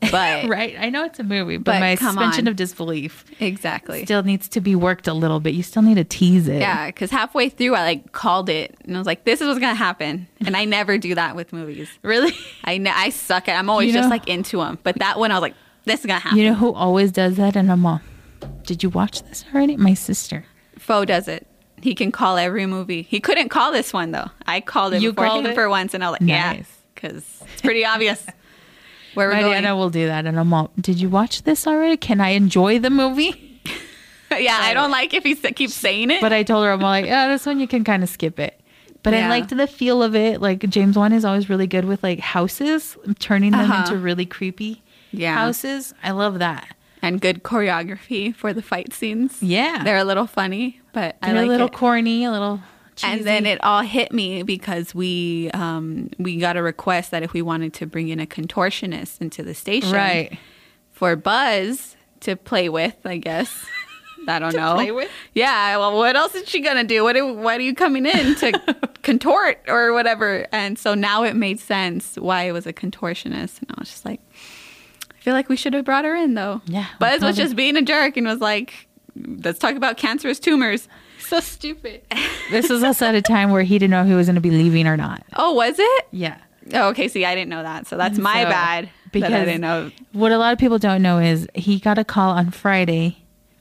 But Right. I know it's a movie, but my come suspension on. of disbelief Exactly. still needs to be worked a little bit. You still need to tease it. Yeah, because halfway through, I like called it, and I was like, "This is what's gonna happen." And I never do that with movies. Really? I suck at. I'm always You just know- like into them. But that one, I was like, "This is gonna happen." You know who always does that? And I'm all, did you watch this already? My sister. Foe does it. He can call every movie. He couldn't call this one though. I called it You before called him it? for once, and I was like, "Yeah," Nice. because it's pretty obvious where we're My going. Nana will do that. And I'm all, did you watch this already? Can I enjoy the movie? Yeah, I don't like if he keeps saying it. But I told her, I'm all like, oh, this one you can kind of skip it. But I Yeah. liked the feel of it. Like James Wan is always really good with like houses, turning them Uh-huh. into really creepy Yeah. houses. I love that. And good choreography for the fight scenes. Yeah. They're a little funny, but I They're like a little it. corny, a little cheesy. And then it all hit me because we got a request that if we wanted to bring in a contortionist into the station, Right. for Buzz to play with, I guess. I don't know. play with? Yeah. Well, what else is she gonna do? Why are you coming in to contort or whatever? And so now it made sense why it was a contortionist, and I was just like, I feel like we should have brought her in though. Yeah, Buzz was probably. just being a jerk and was like, let's talk about cancerous tumors. So stupid. This was also at a time where he didn't know if he was going to be leaving or not. Oh, was it? Yeah. Oh, okay. See, I didn't know that. So that's my So, bad. because that I didn't know. What a lot of people don't know is he got a call on Friday,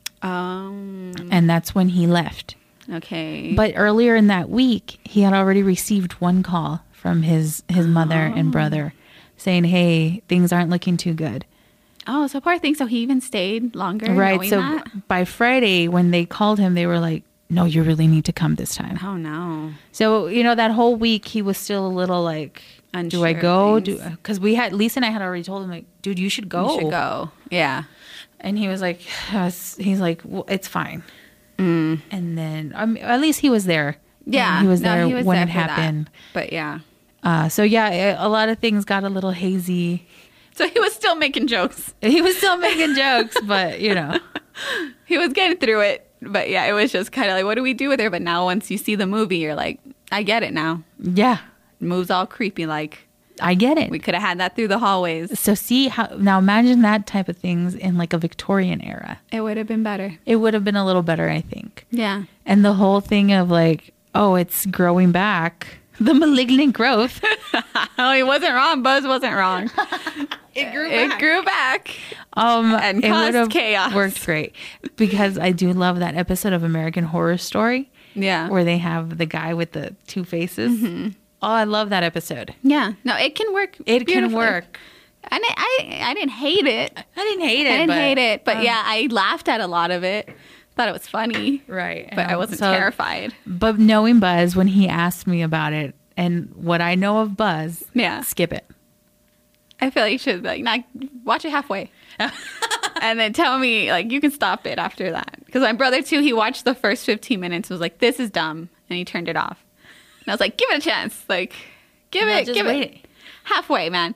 and that's when he left. Okay. But earlier in that week, he had already received one call from his mother and brother saying, hey, things aren't looking too good. Oh, so poor thing. So he even stayed longer. Right. knowing So that? by Friday, when they called him, they were like, no, you really need to come this time. Oh no. So, that whole week, he was still a little like, do Unsure I of go? things. Because Lisa and I had already told him, like, dude, you should go. You should go. Yeah. And he was like, well, it's fine. And then at least he was there. Yeah. He was No, there he was when there it for that. happened. But yeah. So yeah, a lot of things got a little hazy. So he was still making jokes. He was still making jokes, but He was getting through it. But yeah, it was just kind of like, what do we do with her? But now once you see the movie, you're like, I get it now. yeah, It moves all creepy like. I get it. We could have had that through the hallways. So see now imagine that type of things in like a Victorian era. It would have been better. It would have been a little better, I think. Yeah. And the whole thing of like, oh, it's growing back. The malignant growth. Oh, he wasn't wrong. Buzz wasn't wrong. It grew It grew back. it And caused would have chaos. worked great because I do love that episode of American Horror Story Yeah. where they have the guy with the two faces. Oh, I love that episode. Yeah. No, it can work. It can beautifully. work. And I didn't hate it. I didn't hate it. I didn't but, hate it. But yeah, I laughed at a lot of it. Thought it was funny. Right. But I wasn't terrified. But knowing Buzz, when he asked me about it and what I know of Buzz, Yeah. skip it. I feel like you should like not watch it halfway. And then tell me like you can stop it after that. Because my brother too, he watched the first 15 minutes and was like, this is dumb. And he turned it off. And I was like, give it a chance. Like, give it halfway, man.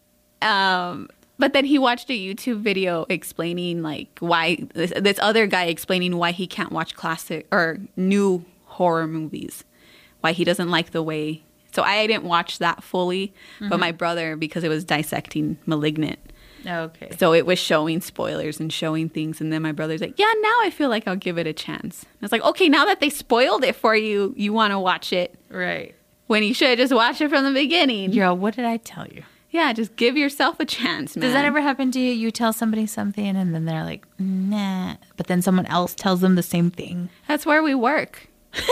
But then he watched a YouTube video explaining like why this other guy explaining why he can't watch classic or new horror movies, why he doesn't like the way. So I didn't watch that fully, but my brother, because it was dissecting Malignant. Okay. So it was showing spoilers and showing things. And then my brother's like, yeah, now I feel like I'll give it a chance. And I was like, okay, now that they spoiled it for you, you want to watch it Right. when you should just watch it from the beginning. Yo, what did I tell you? Yeah, just give yourself a chance, man. Does that ever happen to you? You tell somebody something and then they're like, nah. But then someone else tells them the same thing. That's where we work.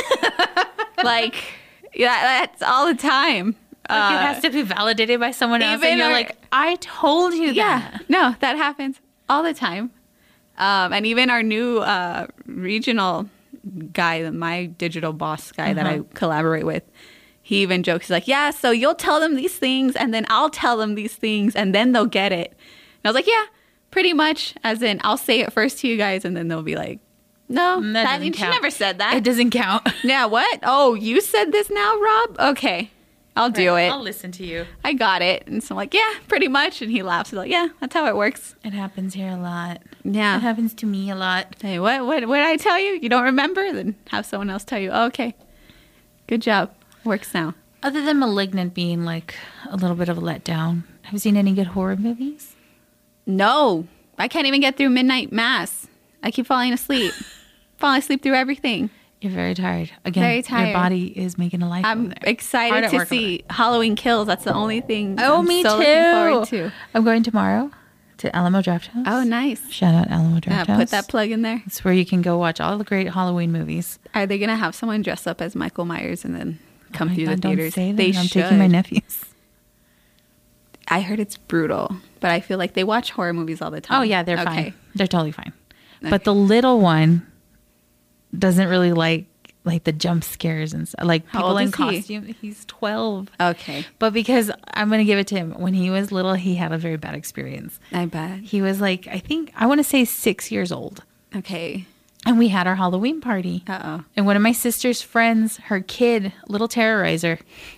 Like, yeah, that's all the time. Like it has to be validated by someone else. even And you're our- like, I told you Yeah, that. no, that happens all the time. And even our new regional guy, my digital boss guy that I collaborate with, he even jokes, he's like, yeah, so you'll tell them these things and then I'll tell them these things and then they'll get it. And I was like, yeah, pretty much. As in, I'll say it first to you guys and then they'll be like, no, That that doesn't she count. never said that. It doesn't count. Yeah, what? Oh, you said this now, Rob? Okay, I'll do it. I'll listen to you. I got it. And so I'm like, yeah, pretty much. And he laughs. He's like, yeah, that's how it works. It happens here a lot. It Yeah. happens to me a lot. Hey, what did I tell you? You don't remember? Then have someone else tell you. Oh, okay. Good job. Works now. Other than Malignant being like a little bit of a letdown, have you seen any good horror movies? No, I can't even get through midnight mass. I keep falling asleep. Falling asleep through everything. You're very tired. Again, Very tired. Your body is making a life over I'm there. excited to see Halloween Kills. That's the only thing I'm me so too. looking forward to. I'm going tomorrow to Alamo Draft House. Oh, nice. Shout out Alamo Draft House. Put that plug in there. It's where you can go watch all the great Halloween movies. Are they going to have someone dress up as Michael Myers and then come through the Don't theaters? say that. They I'm should. taking my nephews. I heard it's brutal, but I feel like they watch horror movies all the time. Oh, yeah, they're fine. They're totally fine. Okay. But the little one doesn't really like the jump scares and stuff. Like people in costume. He's 12. Okay. But because I'm going to give it to him. When he was little, he had a very bad experience. I bet. He was like, I want to say 6 years old. Okay. And we had our Halloween party. Uh-oh. And one of my sister's friends, her kid, little terrorizer,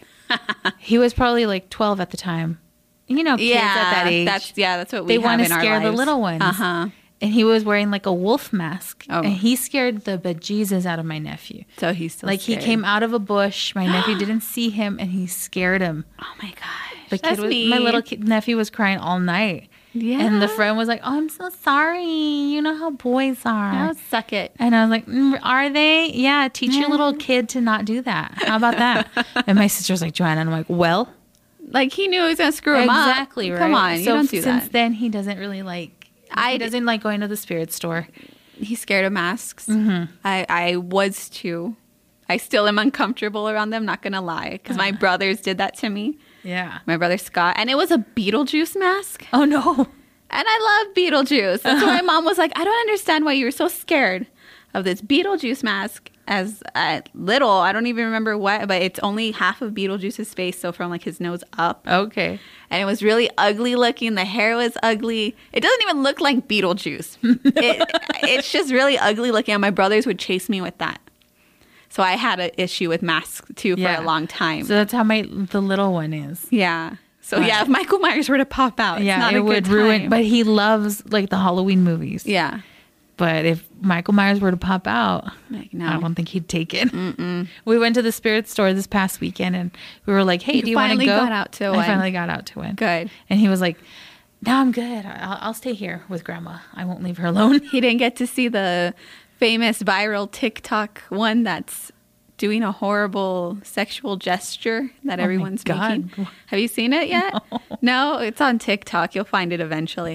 he was probably like 12 at the time. You know, kids at that age. That's what we they have want to in our scare the lives. little ones. Uh-huh. And he was wearing like a wolf mask. Oh. And he scared the bejesus out of my nephew. So he's still like scared. He came out of a bush. My nephew didn't see him and he scared him. Oh my gosh. The kid my little nephew was crying all night. Yeah. And the friend was like, "Oh, I'm so sorry. You know how boys are." Oh, suck it. And I was like, "Are they? Yeah, teach your little kid to not do that. How about that?" And my sister was like, "Joanna," and I'm like, "Well." Like he knew he was going to screw him up. Exactly, right? Come on, you don't do that. Since then, he doesn't really like, he doesn't like going to the spirit store. He's scared of masks. Mm-hmm. I was too. I still am uncomfortable around them, not going to lie. Because my brothers did that to me. Yeah. My brother Scott. And it was a Beetlejuice mask. Oh, no. And I love Beetlejuice. That's why my mom was like, I don't understand why you were so scared of this Beetlejuice mask as little. I don't even remember what, but it's only half of Beetlejuice's face. So from like his nose up. Okay. And it was really ugly looking. The hair was ugly. It doesn't even look like Beetlejuice. It's just really ugly looking. And my brothers would chase me with that. So I had an issue with masks too for a long time. So that's how the little one is. Yeah. So if Michael Myers were to pop out, it's not a would good ruin. time. But he loves like the Halloween movies. Yeah. But if Michael Myers were to pop out, like, no. I don't think he'd take it. We went to the spirit store this past weekend and we were like, "Hey, do you want to go?" I finally got out to one. Good. And he was like, "No, I'm good. I'll stay here with Grandma. I won't leave her alone." He didn't get to see the famous viral TikTok one that's doing a horrible sexual gesture that everyone's making. Have you seen it yet? No, it's on TikTok. You'll find it eventually.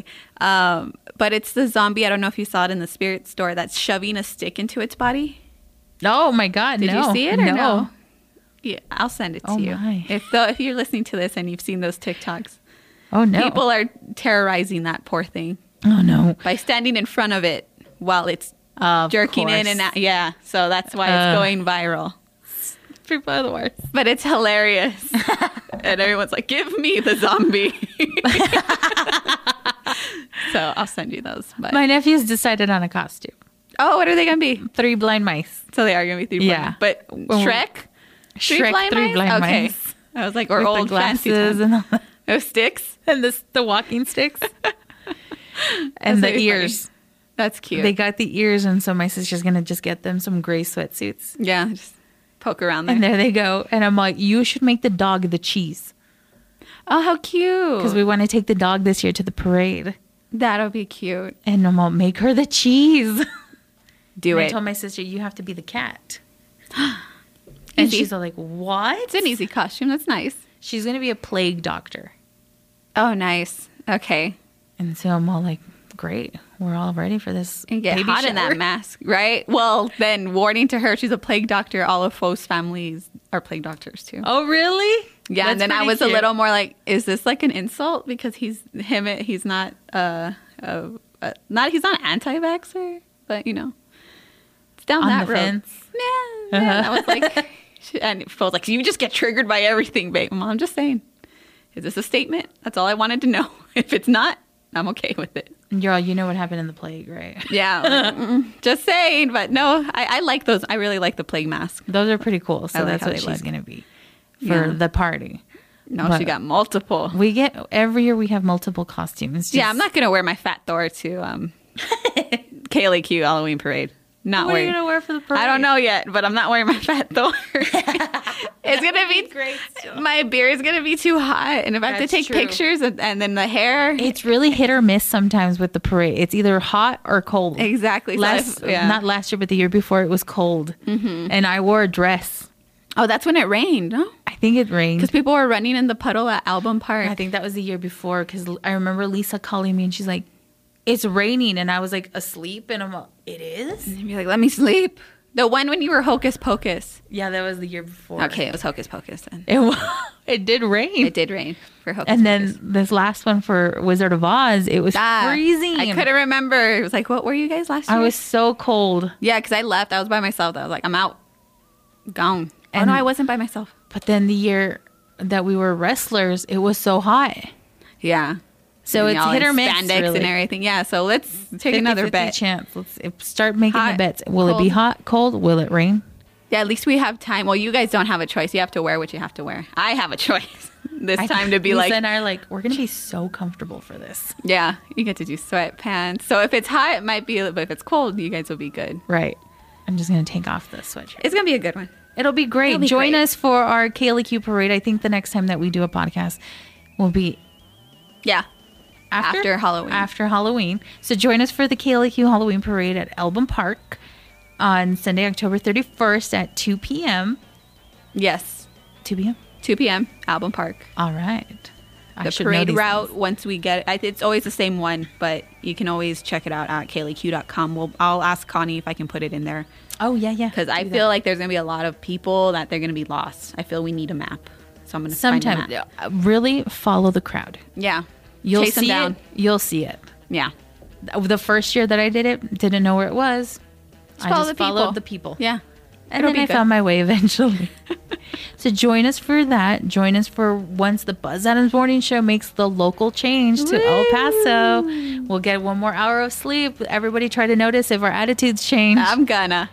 But it's the zombie. I don't know if you saw it in the spirit store that's shoving a stick into its body. Oh my God. Did you see it or no? Yeah, I'll send it to you. My. If you're listening to this and you've seen those TikToks. Oh no. People are terrorizing that poor thing. Oh no. By standing in front of it while it's jerking in and out. Yeah, so that's why it's going viral. People are the worst. But it's hilarious. And everyone's like, "Give me the zombie." So I'll send you those. But. My nephew's decided on a costume. Oh, what are they going to be? 3 blind mice. So they are going to be 3 blind mice. But Shrek? Shrek, 3 blind mice. I was like, or with old the glasses fancy and all that. Oh, sticks? And the walking sticks. And the ears. Funny. That's cute. They got the ears, and so my sister's going to just get them some gray sweatsuits. Yeah, just poke around there. And there they go. And I'm like, "You should make the dog the cheese." Oh, how cute. Because we want to take the dog this year to the parade. That'll be cute. And I'm like, "Make her the cheese." Do it. I told my sister, "You have to be the cat." And she's all like, "What?" It's an easy costume. That's nice. She's going to be a plague doctor. Oh, nice. Okay. And so I'm all like, "Great. We're all ready for this." And get baby hot shower. in that mask, right? Well, then warning to her, she's a plague doctor. All of Fo's families are plague doctors too. Oh, really? Yeah, That's and then I pretty was cute. a little more like, is this like an insult? Because he's not he's not anti-vaxxer, but you know, it's down On that the road. fence. Yeah, I was like, and Phil was like, you just get triggered by everything, babe. Mom, I'm just saying, is this a statement? That's all I wanted to know. If it's not, I'm okay with it. You're all, you know what happened in the plague, right? Yeah, just saying. But no, I like those. I really like the plague mask. Those are pretty cool. So I like that's how what they she's look. going to be for the party. No, But she got multiple. We get every year we have multiple costumes. Yeah, I'm not gonna wear my Fat Thor to KLAQ Halloween Parade. Not What wearing. are you gonna wear for the parade? I don't know yet, but I'm not wearing my Fat Thor. It's gonna be great still. My beard is gonna be too hot, and if I have to That's take true. pictures and then the hair, It's really hit or miss sometimes with the parade. It's either hot or cold. exactly. So Not last year, but the year before, it was cold, and I wore a dress. Oh, that's when it rained. No, I think it rained. because people were running in the puddle at Album Park. I think that was the year before because I remember Lisa calling me and she's like, "It's raining," and I was like asleep, and I'm like, "It is." And you'd be like, "Let me sleep." The one when you were Hocus Pocus. Yeah, that was the year before. Okay, it was Hocus Pocus then. It did rain. It did rain for Hocus And Pocus. then this last one for Wizard of Oz, it was freezing. I couldn't remember. It was like, what were you guys last year? I was so cold. Yeah, because I left. I was by myself. I was like, I'm out. Gone. Oh, And- no, I wasn't by myself. But then the year that we were wrestlers, it was so hot. Yeah. So And it's y'all hit in or miss, spandex really. and everything. Yeah, so let's take 50-50 another bet. chance. Let's start making Hot, the bets. Will it be cold. hot, cold? Will it rain? Yeah, at least we have time. Well, you guys don't have a choice. You have to wear what you have to wear. I have a choice this time to be Lisa like, and I are like, we're going to be so comfortable for this. yeah, you get to do sweatpants. So if it's hot, it might be, but if it's cold, you guys will be good. Right. I'm just going to take off the sweatshirt. It's going to be a good one. It'll be great. It'll be Join great. us for our KLQ parade. I think the next time that we do a podcast will be Yeah. After Halloween. After Halloween. So join us for the KLQ Halloween parade at Album Park on Sunday, October 31st at 2 p.m. Yes. 2 p.m. 2 p.m. Album Park. All right. I The should know parade these route, things. once we get it, it's always the same one, but you can always check it out at kayleeq.com. I'll ask Connie if I can put it in there, Oh, yeah. because I Do feel that. like there's going to be a lot of people that they're going to be lost. I feel we need a map. So I'm going to find a Sometimes map. really follow the crowd. Yeah. You'll Chase them see down. it. You'll see it. Yeah. The first year that I did it, didn't know where it was. I follow just the people. followed the people. Yeah. And It'll then be I good. found my way eventually. So join us for that. Join us for once the Buzz Adams Morning Show makes the local change to El Paso. We'll get one more hour of sleep. Everybody try to notice if our attitudes change. I'm gonna.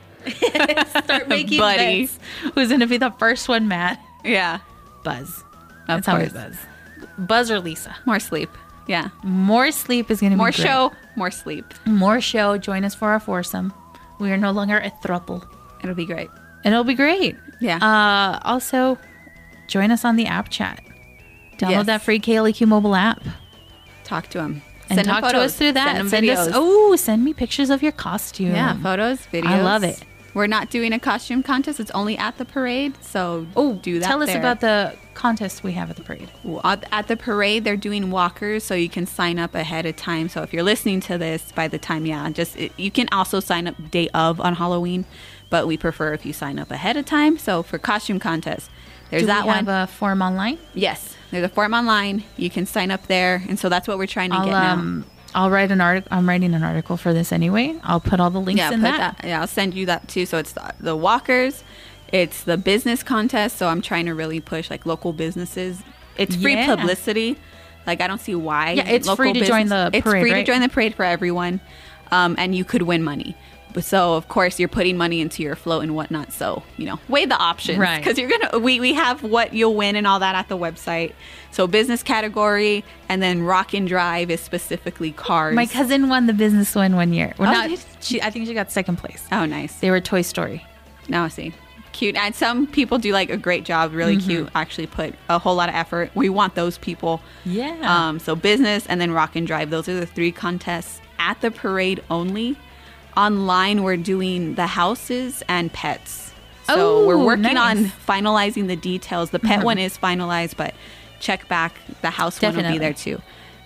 Start making Buddy. bets. Who's going to be the first one mad? Yeah. Buzz. Of It's always course. Buzz. Buzz or Lisa. More sleep. Yeah. More sleep is going to be More great. show, more sleep. More show. Join us for our foursome. We are no longer a throuple. It'll be great. And it'll be great. Yeah. Also, join us on the app chat. Download Yes. that free KLQ mobile app. Talk to them. And talk to us through that. Send us, send me pictures of your costume. Yeah, photos, videos. I love it. We're not doing a costume contest. It's only at the parade. So do that. Tell us there. about the contest we have at the parade. At the parade, they're doing walkers, so you can sign up ahead of time. So if you're listening to this by the time, you can also sign up day of on Halloween, but we prefer if you sign up ahead of time. So for costume contest, there's Do that we one. have a form online? Yes, there's a form online. You can sign up there, and so that's what we're trying to get now. I'll write an article. I'm writing an article for this anyway. I'll put all the links in that. Yeah, I'll send you that too. So it's the walkers, it's the business contest. So I'm trying to really push like local businesses. It's free Yeah. publicity. Like I don't see why. Yeah, it's free to join the It's parade, free right? to join the parade for everyone, and you could win money. But so of course you're putting money into your float and whatnot. So weigh the options, Right. Because you're gonna we have what you'll win and all that at the website. So business category, and then Rock and Drive is specifically cars. My cousin won the business one year. Well, Oh, not did I think she got second place. Oh, nice. They were Toy Story. Now I see. Cute. And some people do like a great job, really cute, actually put a whole lot of effort. We want those people. Yeah. So business and then Rock and Drive. Those are the three contests at the parade only. Online, we're doing the houses and pets. So we're Oh, working on nice. finalizing the details. The pet one is finalized, but check back. The house one will Definitely. be there too.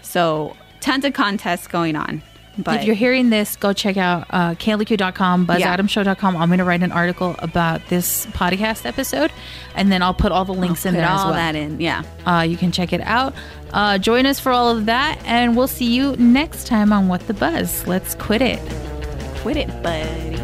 So tons of contests going on. But if you're hearing this, go check out KLQ.com, BuzzAdamShow.com. I'm going to write an article about this podcast episode, and then I'll put all the links in put there as all well. that in. Yeah. You can check it out. Join us for all of that, and we'll see you next time on What the Buzz. Let's quit it. Quit it, buddy.